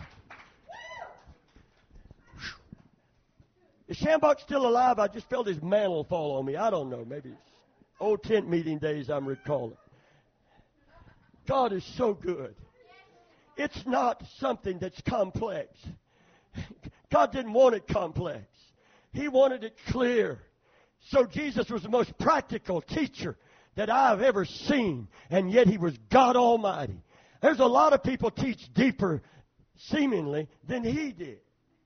Is Shambach still alive? I just felt his mantle fall on me. I don't know. Maybe it's old tent meeting days I'm recalling. God is so good. It's not something that's complex. God didn't want it complex. He wanted it clear. So Jesus was the most practical teacher that I've ever seen, and yet He was God Almighty. There's a lot of people teach deeper, seemingly, than He did.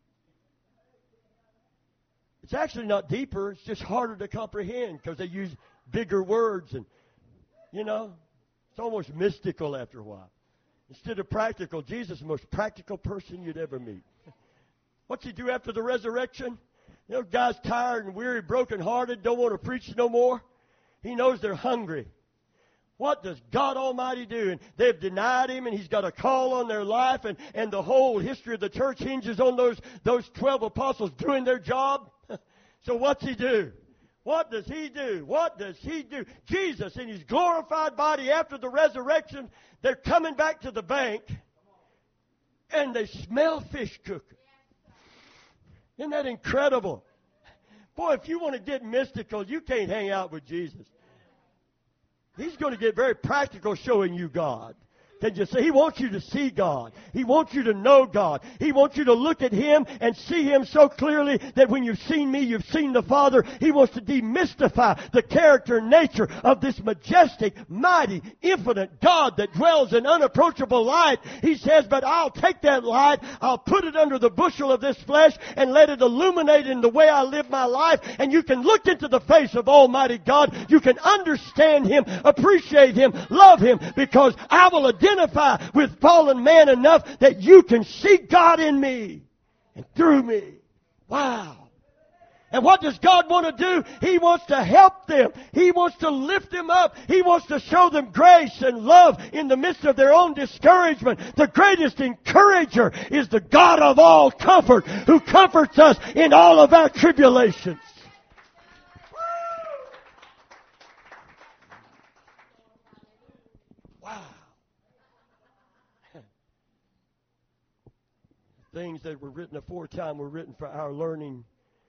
It's actually not deeper. It's just harder to comprehend because they use bigger words and, it's almost mystical after a while. Instead of practical, Jesus is the most practical person you'd ever meet. What's He do after the resurrection? Guys tired and weary, brokenhearted, don't want to preach no more. He knows they're hungry. What does God Almighty do? And they've denied Him, and He's got a call on their life, and the whole history of the church hinges on those 12 apostles doing their job. So what's He do? What does He do? What does He do? Jesus, in His glorified body after the resurrection, they're coming back to the bank, and they smell fish cooking. Isn't that incredible? Boy, if you want to get mystical, you can't hang out with Jesus. He's going to get very practical showing you God. Can you say? He wants you to see God. He wants you to know God. He wants you to look at Him and see Him so clearly that when you've seen me, you've seen the Father. He wants to demystify the character and nature of this majestic, mighty, infinite God that dwells in unapproachable light. He says, but I'll take that light, I'll put it under the bushel of this flesh and let it illuminate in the way I live my life. And you can look into the face of Almighty God. You can understand Him, appreciate Him, love Him, because I will identify with fallen man enough that you can see God in me and through me. Wow. And what does God want to do? He wants to help them. He wants to lift them up. He wants to show them grace and love in the midst of their own discouragement. The greatest encourager is the God of all comfort, who comforts us in all of our tribulations. Wow. Things that were written aforetime were written for our learning,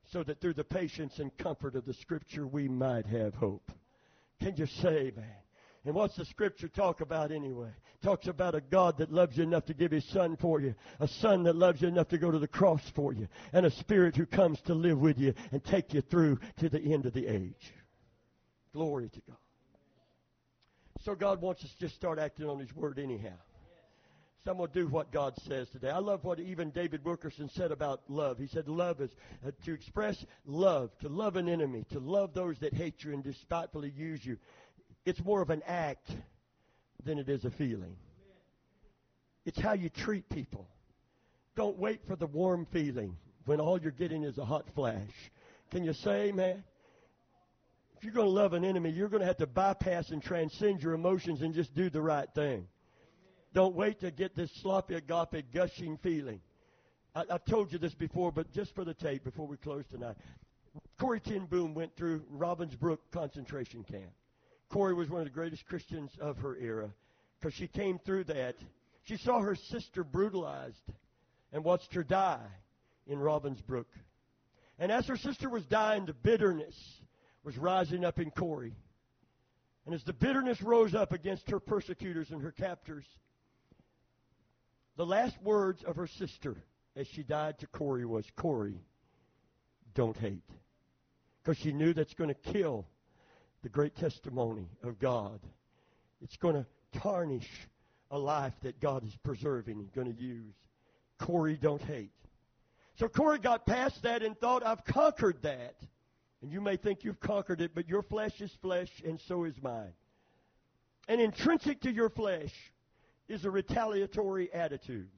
so that through the patience and comfort of the Scripture we might have hope. Can you say, man? And what's the Scripture talk about anyway? It talks about a God that loves you enough to give His Son for you, a Son that loves you enough to go to the cross for you, and a Spirit who comes to live with you and take you through to the end of the age. Glory to God. So God wants us to just start acting on His Word anyhow. So I'm going to do what God says today. I love what even David Wilkerson said about love. He said love is to express love, to love an enemy, to love those that hate you and despitefully use you. It's more of an act than it is a feeling. It's how you treat people. Don't wait for the warm feeling when all you're getting is a hot flash. Can you say amen? If you're going to love an enemy, you're going to have to bypass and transcend your emotions and just do the right thing. Don't wait to get this sloppy, agape, gushing feeling. I've told you this before, but just for the tape before we close tonight. Corrie ten Boom went through Ravensbrück concentration camp. Corrie was one of the greatest Christians of her era because she came through that. She saw her sister brutalized and watched her die in Ravensbrück. And as her sister was dying, the bitterness was rising up in Corrie. And as the bitterness rose up against her persecutors and her captors, the last words of her sister as she died to Corrie was, Corrie, don't hate. Because she knew that's going to kill the great testimony of God. It's going to tarnish a life that God is preserving and going to use. Corrie, don't hate. So Corrie got past that and thought, I've conquered that. And you may think you've conquered it, but your flesh is flesh, and so is mine. And intrinsic to your flesh is a retaliatory attitude.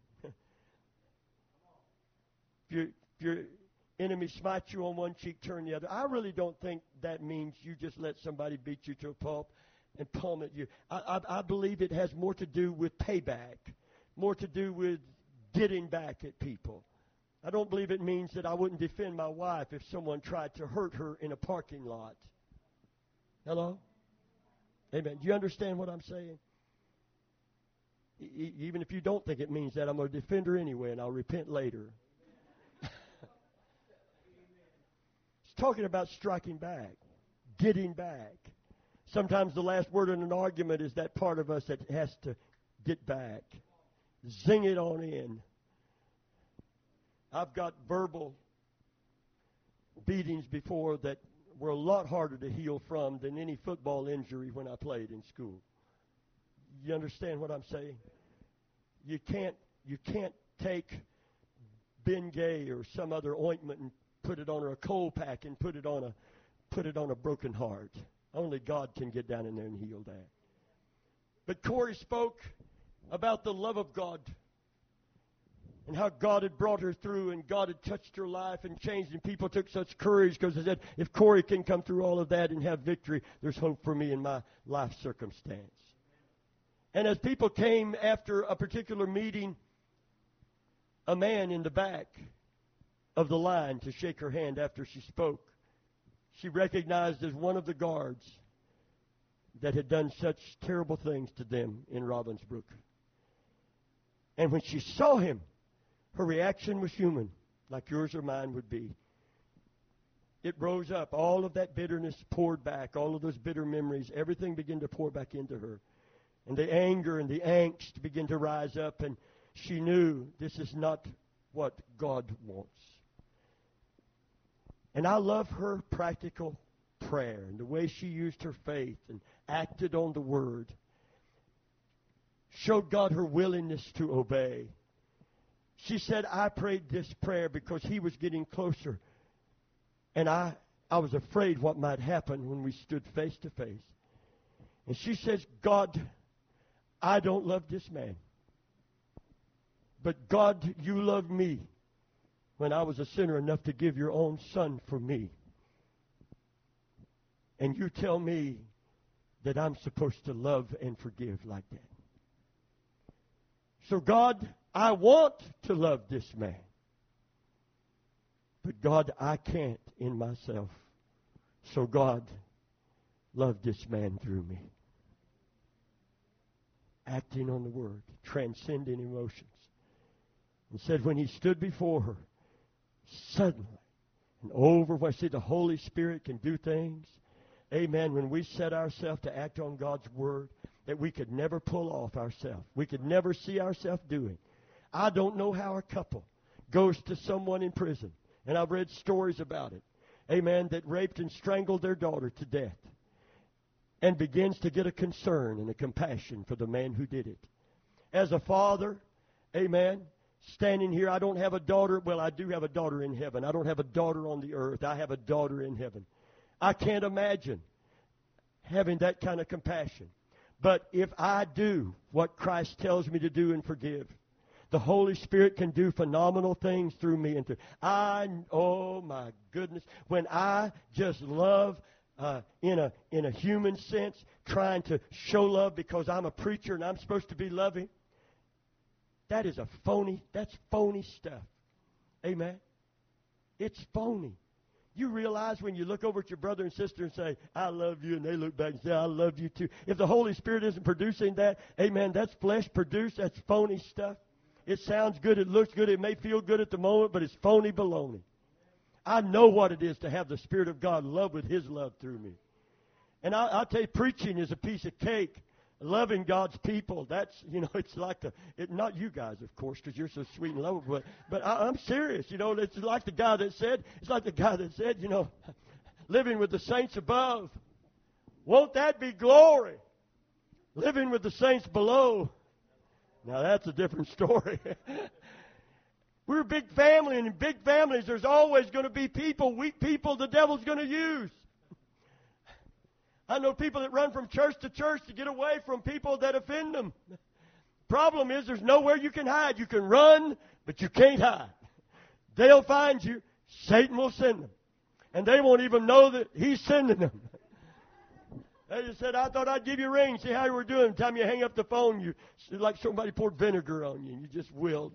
If your enemy smites you on one cheek, turn the other. I really don't think that means you just let somebody beat you to a pulp and palm at you. I believe it has more to do with payback, more to do with getting back at people. I don't believe it means that I wouldn't defend my wife if someone tried to hurt her in a parking lot. Hello? Amen. Do you understand what I'm saying? Even if you don't think it means that, I'm going to defend her anyway, and I'll repent later. It's talking about striking back, getting back. Sometimes the last word in an argument is that part of us that has to get back. Zing it on in. I've got verbal beatings before that were a lot harder to heal from than any football injury when I played in school. You understand what I'm saying? You can't take Bengay or some other ointment and put it on, or a cold pack and put it on a broken heart. Only God can get down in there and heal that. But Corrie spoke about the love of God and how God had brought her through and God had touched her life and changed, and people took such courage because they said, if Corrie can come through all of that and have victory, there's hope for me in my life circumstance. And as people came after a particular meeting, a man in the back of the line to shake her hand after she spoke, she recognized as one of the guards that had done such terrible things to them in Ravensbrück. And when she saw him, her reaction was human, like yours or mine would be. It rose up. All of that bitterness poured back. All of those bitter memories, everything began to pour back into her. And the anger and the angst began to rise up, and she knew this is not what God wants. And I love her practical prayer and the way she used her faith and acted on the Word. Showed God her willingness to obey. She said, I prayed this prayer because he was getting closer. And I was afraid what might happen when we stood face to face. And she says, God, I don't love this man. But God, you loved me when I was a sinner enough to give your own son for me. And you tell me that I'm supposed to love and forgive like that. So God, I want to love this man. But God, I can't in myself. So God, love this man through me. Acting on the Word, transcending emotions. And said when he stood before her, suddenly And over, see, the Holy Spirit can do things, amen, when we set ourselves to act on God's Word that we could never pull off ourselves. We could never see ourselves doing. I don't know how a couple goes to someone in prison, and I've read stories about it, amen, that raped and strangled their daughter to death, and begins to get a concern and a compassion for the man who did it. As a father, amen, standing here, I don't have a daughter. Well, I do have a daughter in heaven. I don't have a daughter on the earth. I have a daughter in heaven. I can't imagine having that kind of compassion. But if I do what Christ tells me to do and forgive, the Holy Spirit can do phenomenal things through me. And oh my goodness, when I just love in a human sense, trying to show love because I'm a preacher and I'm supposed to be loving, that's phony stuff. Amen? It's phony. You realize when you look over at your brother and sister and say, I love you, and they look back and say, I love you too. If the Holy Spirit isn't producing that, amen, that's flesh produced, that's phony stuff. It sounds good, it looks good, it may feel good at the moment, but it's phony baloney. I know what it is to have the Spirit of God love with His love through me. And I'll tell you, preaching is a piece of cake. Loving God's people, that's, it's like not you guys, of course, because you're so sweet and lovable, but I'm serious, it's like the guy that said, living with the saints above, won't that be glory? Living with the saints below, now that's a different story. We're a big family, and in big families, there's always going to be people, weak people the devil's going to use. I know people that run from church to church to get away from people that offend them. Problem is, there's nowhere you can hide. You can run, but you can't hide. They'll find you. Satan will send them. And they won't even know that he's sending them. They just said, I thought I'd give you a ring, see how you were doing. Time you hang up the phone, it's like somebody poured vinegar on you, and you just willed.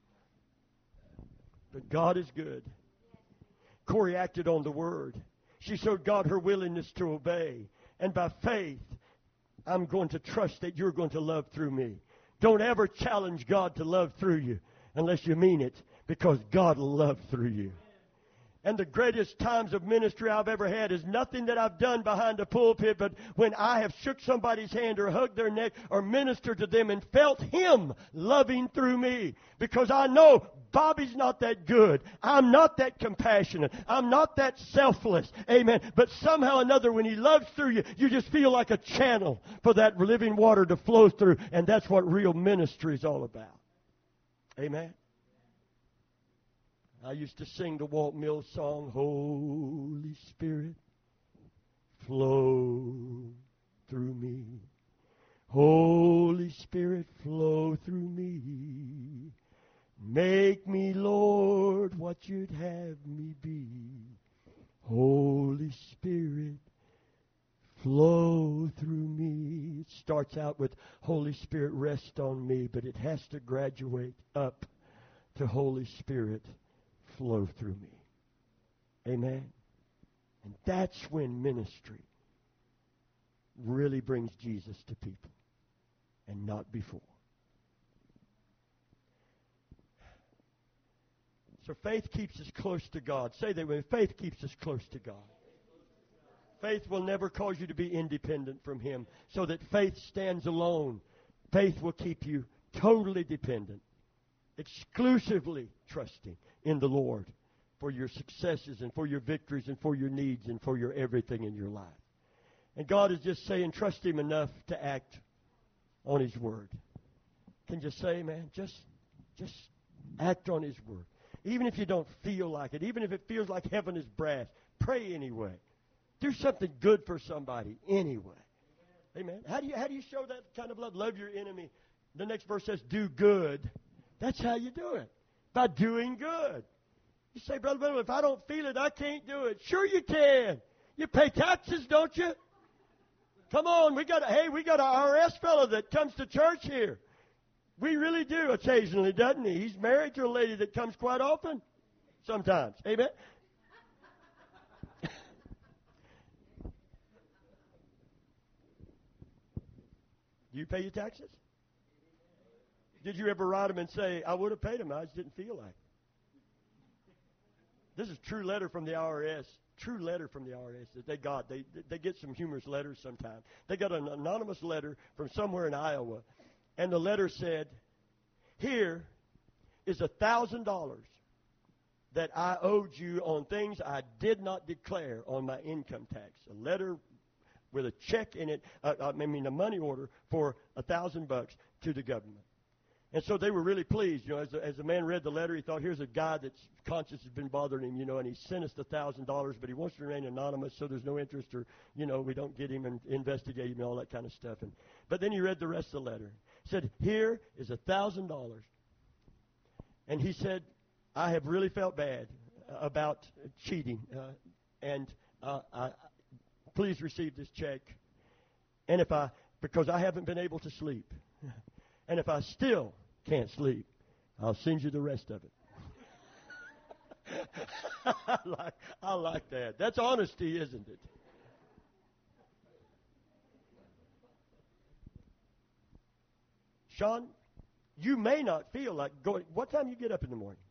But God is good. Corey acted on the Word. She showed God her willingness to obey. And by faith, I'm going to trust that you're going to love through me. Don't ever challenge God to love through you unless you mean it, because God will love through you. And the greatest times of ministry I've ever had is nothing that I've done behind the pulpit, but when I have shook somebody's hand or hugged their neck or ministered to them and felt Him loving through me. Because I know Bobby's not that good. I'm not that compassionate. I'm not that selfless. Amen. But somehow or another, when He loves through you, you just feel like a channel for that living water to flow through. And that's what real ministry is all about. Amen. I used to sing the Walt Mills song, Holy Spirit, flow through me. Holy Spirit, flow through me. Make me, Lord, what you'd have me be. Holy Spirit, flow through me. It starts out with Holy Spirit, rest on me, but it has to graduate up to Holy Spirit, flow through me. Amen. And that's when ministry really brings Jesus to people, and not before. So faith keeps us close to God. Say that with me. Faith keeps us close to God. Faith will never cause you to be independent from Him, so that faith stands alone. Faith will keep you totally dependent, exclusively trusting in the Lord for your successes and for your victories and for your needs and for your everything in your life. And God is just saying, trust Him enough to act on His Word. Can you say, man, just act on His Word. Even if you don't feel like it, even if it feels like heaven is brass, pray anyway. Do something good for somebody anyway. Amen. How do you show that kind of love? Love your enemy. The next verse says, do good. That's how you do it. By doing good. You say, Brother Bill, if I don't feel it, I can't do it. Sure you can. You pay taxes, don't you? Come on, we got an IRS fellow that comes to church here. We really do occasionally, doesn't he? He's married to a lady that comes quite often. Sometimes. Amen? Do you pay your taxes? Did you ever write them and say, I would have paid them, I just didn't feel like it? This is true letter from the IRS. True letter from the IRS that they got. They get some humorous letters sometimes. They got an anonymous letter from somewhere in Iowa. And the letter said, here is $1,000 that I owed you on things I did not declare on my income tax. A letter with a check in it, a money order for $1,000 to the government. And so they were really pleased. You know, as the man read the letter, he thought, here's a guy that's conscience has been bothering him, you know, and he sent us the $1,000, but he wants to remain anonymous, so there's no interest, or, you know, we don't get him and investigate him and all that kind of stuff. But then he read the rest of the letter. He said, here is $1,000. And he said, I have really felt bad about cheating, please receive this check. And because I haven't been able to sleep, and if I still can't sleep, I'll send you the rest of it. I like that. That's honesty, isn't it? Sean, you may not feel like going. What time you get up in the morning?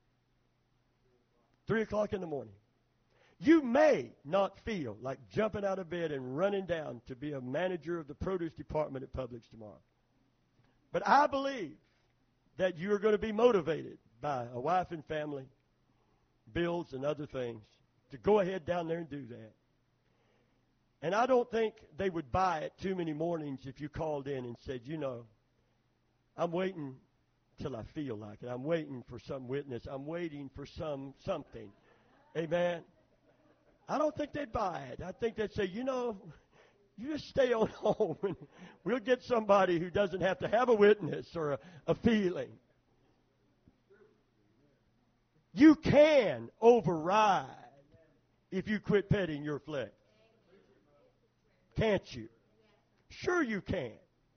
3 o'clock in the morning. You may not feel like jumping out of bed and running down to be a manager of the produce department at Publix tomorrow. But I believe that you're going to be motivated by a wife and family, bills and other things, to go ahead down there and do that. And I don't think they would buy it too many mornings if you called in and said, you know, I'm waiting till I feel like it. I'm waiting for some witness. I'm waiting for something. Amen? I don't think they'd buy it. I think they'd say, you know, you just stay on home and we'll get somebody who doesn't have to have a witness or a feeling. You can override if you quit petting your flesh. Can't you? Sure you can.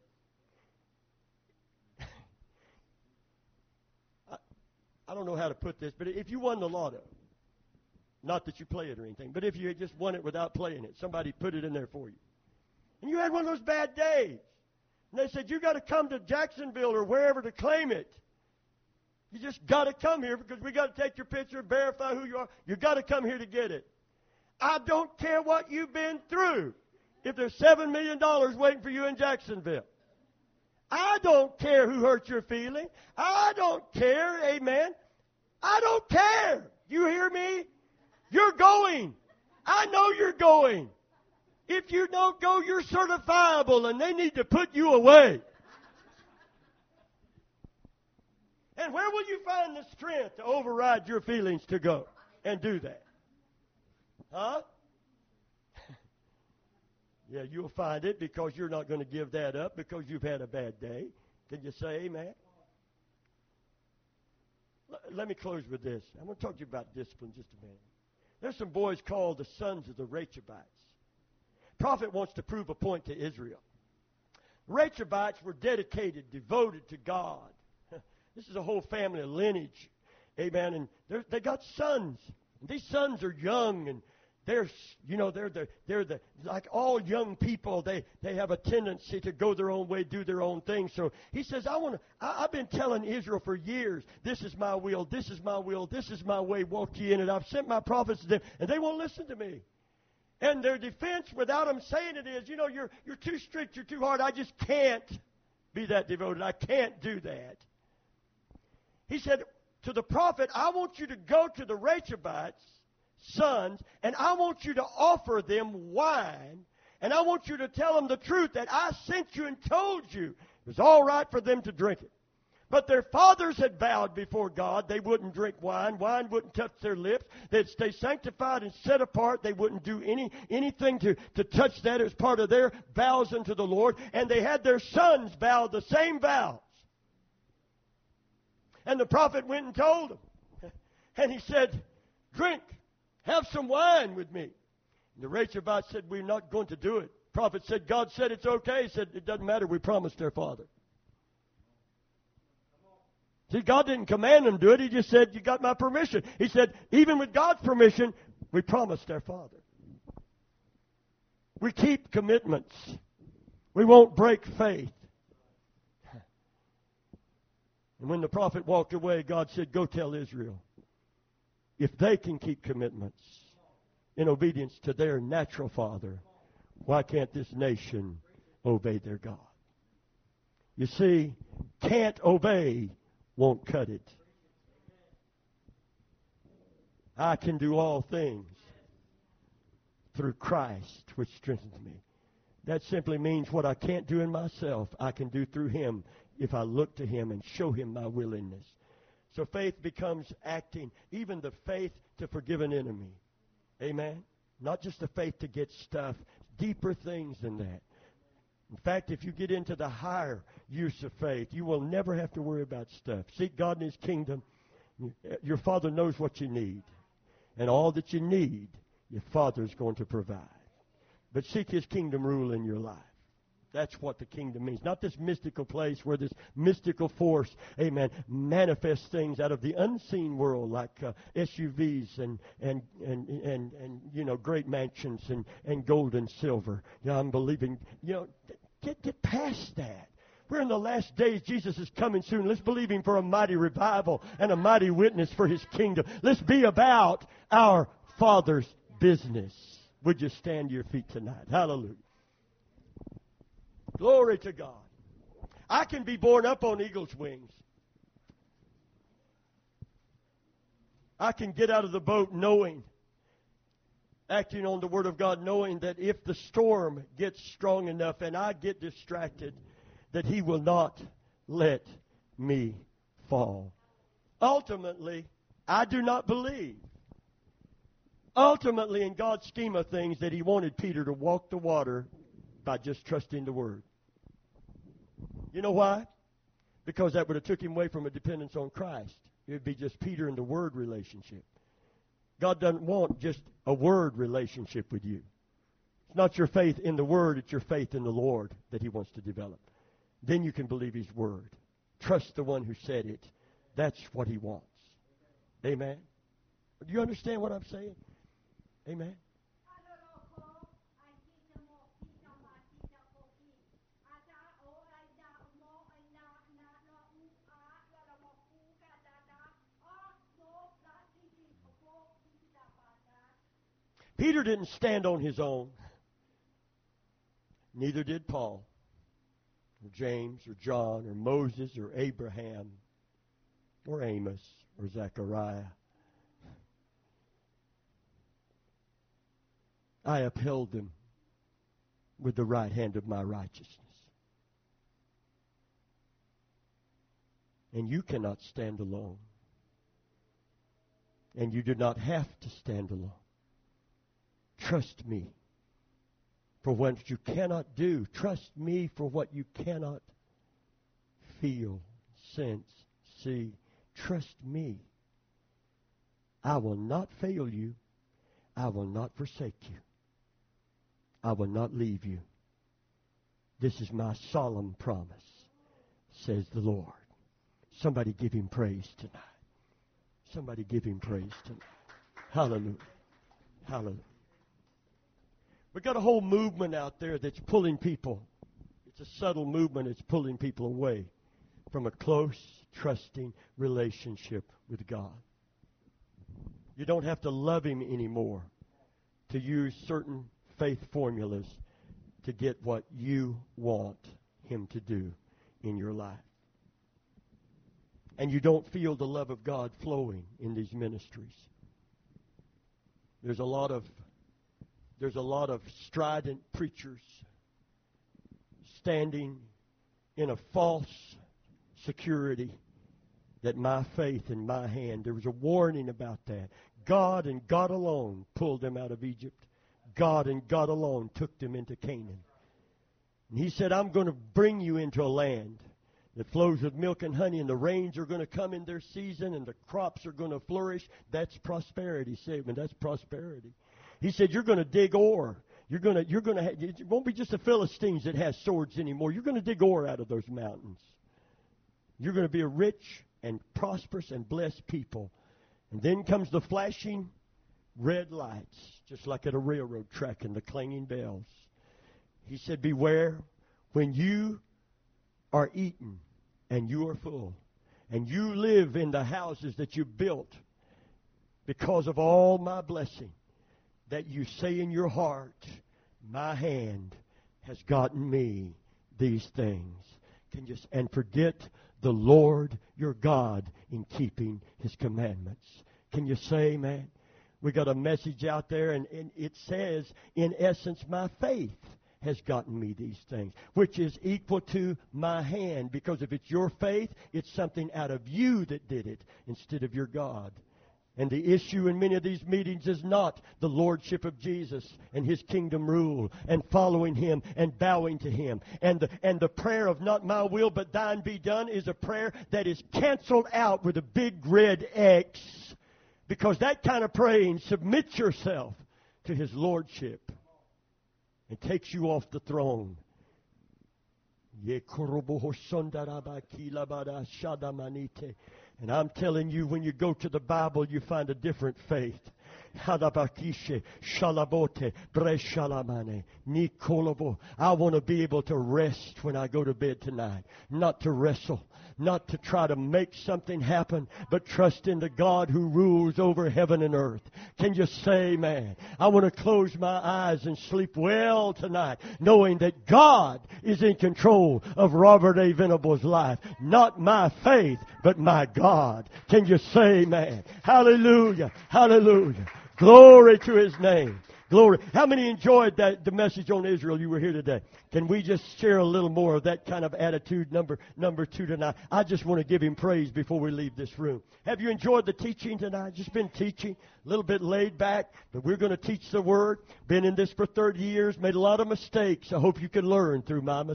I don't know how to put this, but if you won the lotto, not that you play it or anything, but if you had just won it without playing it, somebody put it in there for you. And you had one of those bad days. And they said, you got to come to Jacksonville or wherever to claim it. You just got to come here because we got to take your picture and verify who you are. You got to come here to get it. I don't care what you've been through if there's $7 million waiting for you in Jacksonville. I don't care who hurt your feeling. I don't care, amen. I don't care. You hear me? You're going. I know you're going. If you don't go, you're certifiable, and they need to put you away. And where will you find the strength to override your feelings to go and do that? Huh? Yeah, you'll find it because you're not going to give that up because you've had a bad day. Can you say amen? Let me close with this. I'm going to talk to you about discipline just a minute. There's some boys called the sons of the Rechabites. Prophet wants to prove a point to Israel. The Rechabites were dedicated, devoted to God. This is a whole family lineage. Amen. And they got sons. And these sons are young, and they're like all young people. They have a tendency to go their own way, do their own thing. So he says, I've been telling Israel for years, this is my will, this is my will, this is my way, walk ye in it. I've sent my prophets to them, and they won't listen to me. And their defense, without them saying it, is, you're too strict, you're too hard. I just can't be that devoted. I can't do that. He said to the prophet, I want you to go to the Rechabites' sons, and I want you to offer them wine, and I want you to tell them the truth, that I sent you and told you it was all right for them to drink it. But their fathers had vowed before God they wouldn't drink wine. Wine wouldn't touch their lips. They'd stay sanctified and set apart. They wouldn't do anything to touch that as part of their vows unto the Lord. And they had their sons vow the same vows. And the prophet went and told them. And he said, drink, have some wine with me. And the Rechabites said, we're not going to do it. The prophet said, God said it's okay. He said, it doesn't matter. We promised their father. See, God didn't command them to do it. He just said, you got my permission. He said, even with God's permission, we promised our father. We keep commitments. We won't break faith. And when the prophet walked away, God said, go tell Israel, If they can keep commitments in obedience to their natural father, why can't this nation obey their God? You see, can't obey won't cut it. I can do all things through Christ, which strengthens me. That simply means what I can't do in myself, I can do through Him if I look to Him and show Him my willingness. So faith becomes acting, even the faith to forgive an enemy. Amen? Not just the faith to get stuff, deeper things than that. In fact, if you get into the higher use of faith, you will never have to worry about stuff. Seek God in His kingdom. Your Father knows what you need. And all that you need, your Father is going to provide. But seek His kingdom rule in your life. That's what the kingdom means. Not this mystical place where this mystical force, amen, manifests things out of the unseen world like SUVs and you know, great mansions and gold and silver. Yeah, I'm believing, you know, get past that. We're in the last days. Jesus is coming soon. Let's believe Him for a mighty revival and a mighty witness for His kingdom. Let's be about our Father's business. Would you stand to your feet tonight? Hallelujah. Glory to God. I can be borne up on eagle's wings. I can get out of the boat knowing, acting on the Word of God, knowing that if the storm gets strong enough and I get distracted, that He will not let me fall. Ultimately, I do not believe. Ultimately, in God's scheme of things, that He wanted Peter to walk the water by just trusting the Word. You know why? Because that would have took him away from a dependence on Christ. It would be just Peter and the Word relationship. God doesn't want just a Word relationship with you. It's not your faith in the Word, it's your faith in the Lord that He wants to develop. Then you can believe His Word. Trust the one who said it. That's what He wants. Amen? Do you understand what I'm saying? Amen? Peter didn't stand on his own. Neither did Paul, or James, or John, or Moses, or Abraham, or Amos, or Zechariah. I upheld them with the right hand of my righteousness. And you cannot stand alone. And you do not have to stand alone. Trust me for what you cannot do. Trust me for what you cannot feel, sense, see. Trust me. I will not fail you. I will not forsake you. I will not leave you. This is my solemn promise, says the Lord. Somebody give Him praise tonight. Somebody give Him praise tonight. Hallelujah. Hallelujah. We've got a whole movement out there that's pulling people. It's a subtle movement that's pulling people away from a close, trusting relationship with God. You don't have to love Him anymore to use certain faith formulas to get what you want Him to do in your life. And you don't feel the love of God flowing in these ministries. There's a lot of strident preachers standing in a false security that my faith in my hand. There was a warning about that. God and God alone pulled them out of Egypt. God and God alone took them into Canaan. And He said, I'm going to bring you into a land that flows with milk and honey, and the rains are going to come in their season, and the crops are going to flourish. That's prosperity, Saban. That's prosperity. He said, you're going to dig ore. You're going to. It won't be just the Philistines that has swords anymore. You're going to dig ore out of those mountains. You're going to be a rich and prosperous and blessed people. And then comes the flashing red lights, just like at a railroad track, and the clanging bells. He said, beware when you are eaten and you are full, and you live in the houses that you built because of all my blessing, that you say in your heart, my hand has gotten me these things. And forget the Lord your God in keeping His commandments. Can you say, man? We got a message out there, and it says, in essence, my faith has gotten me these things, which is equal to my hand, because if it's your faith, it's something out of you that did it instead of your God. And the issue in many of these meetings is not the lordship of Jesus and His kingdom rule and following Him and bowing to Him. And the prayer of not my will but thine be done is a prayer that is canceled out with a big red X, because that kind of praying submits yourself to His lordship and takes you off the throne. And I'm telling you, when you go to the Bible, you find a different faith. I want to be able to rest when I go to bed tonight. Not to wrestle. Not to try to make something happen, but trust in the God who rules over heaven and earth. Can you say, man, I want to close my eyes and sleep well tonight, knowing that God is in control of Robert A. Venable's life. Not my faith, but my God. Can you say, man? Hallelujah. Hallelujah. Glory to His name. Glory. How many enjoyed the message on Israel you were here today? Can we just share a little more of that kind of attitude, number 2 tonight? I just want to give Him praise before we leave this room. Have you enjoyed the teaching tonight? Just been teaching, a little bit laid back, but we're going to teach the Word. Been in this for 30 years, made a lot of mistakes. I hope you can learn through my mistakes.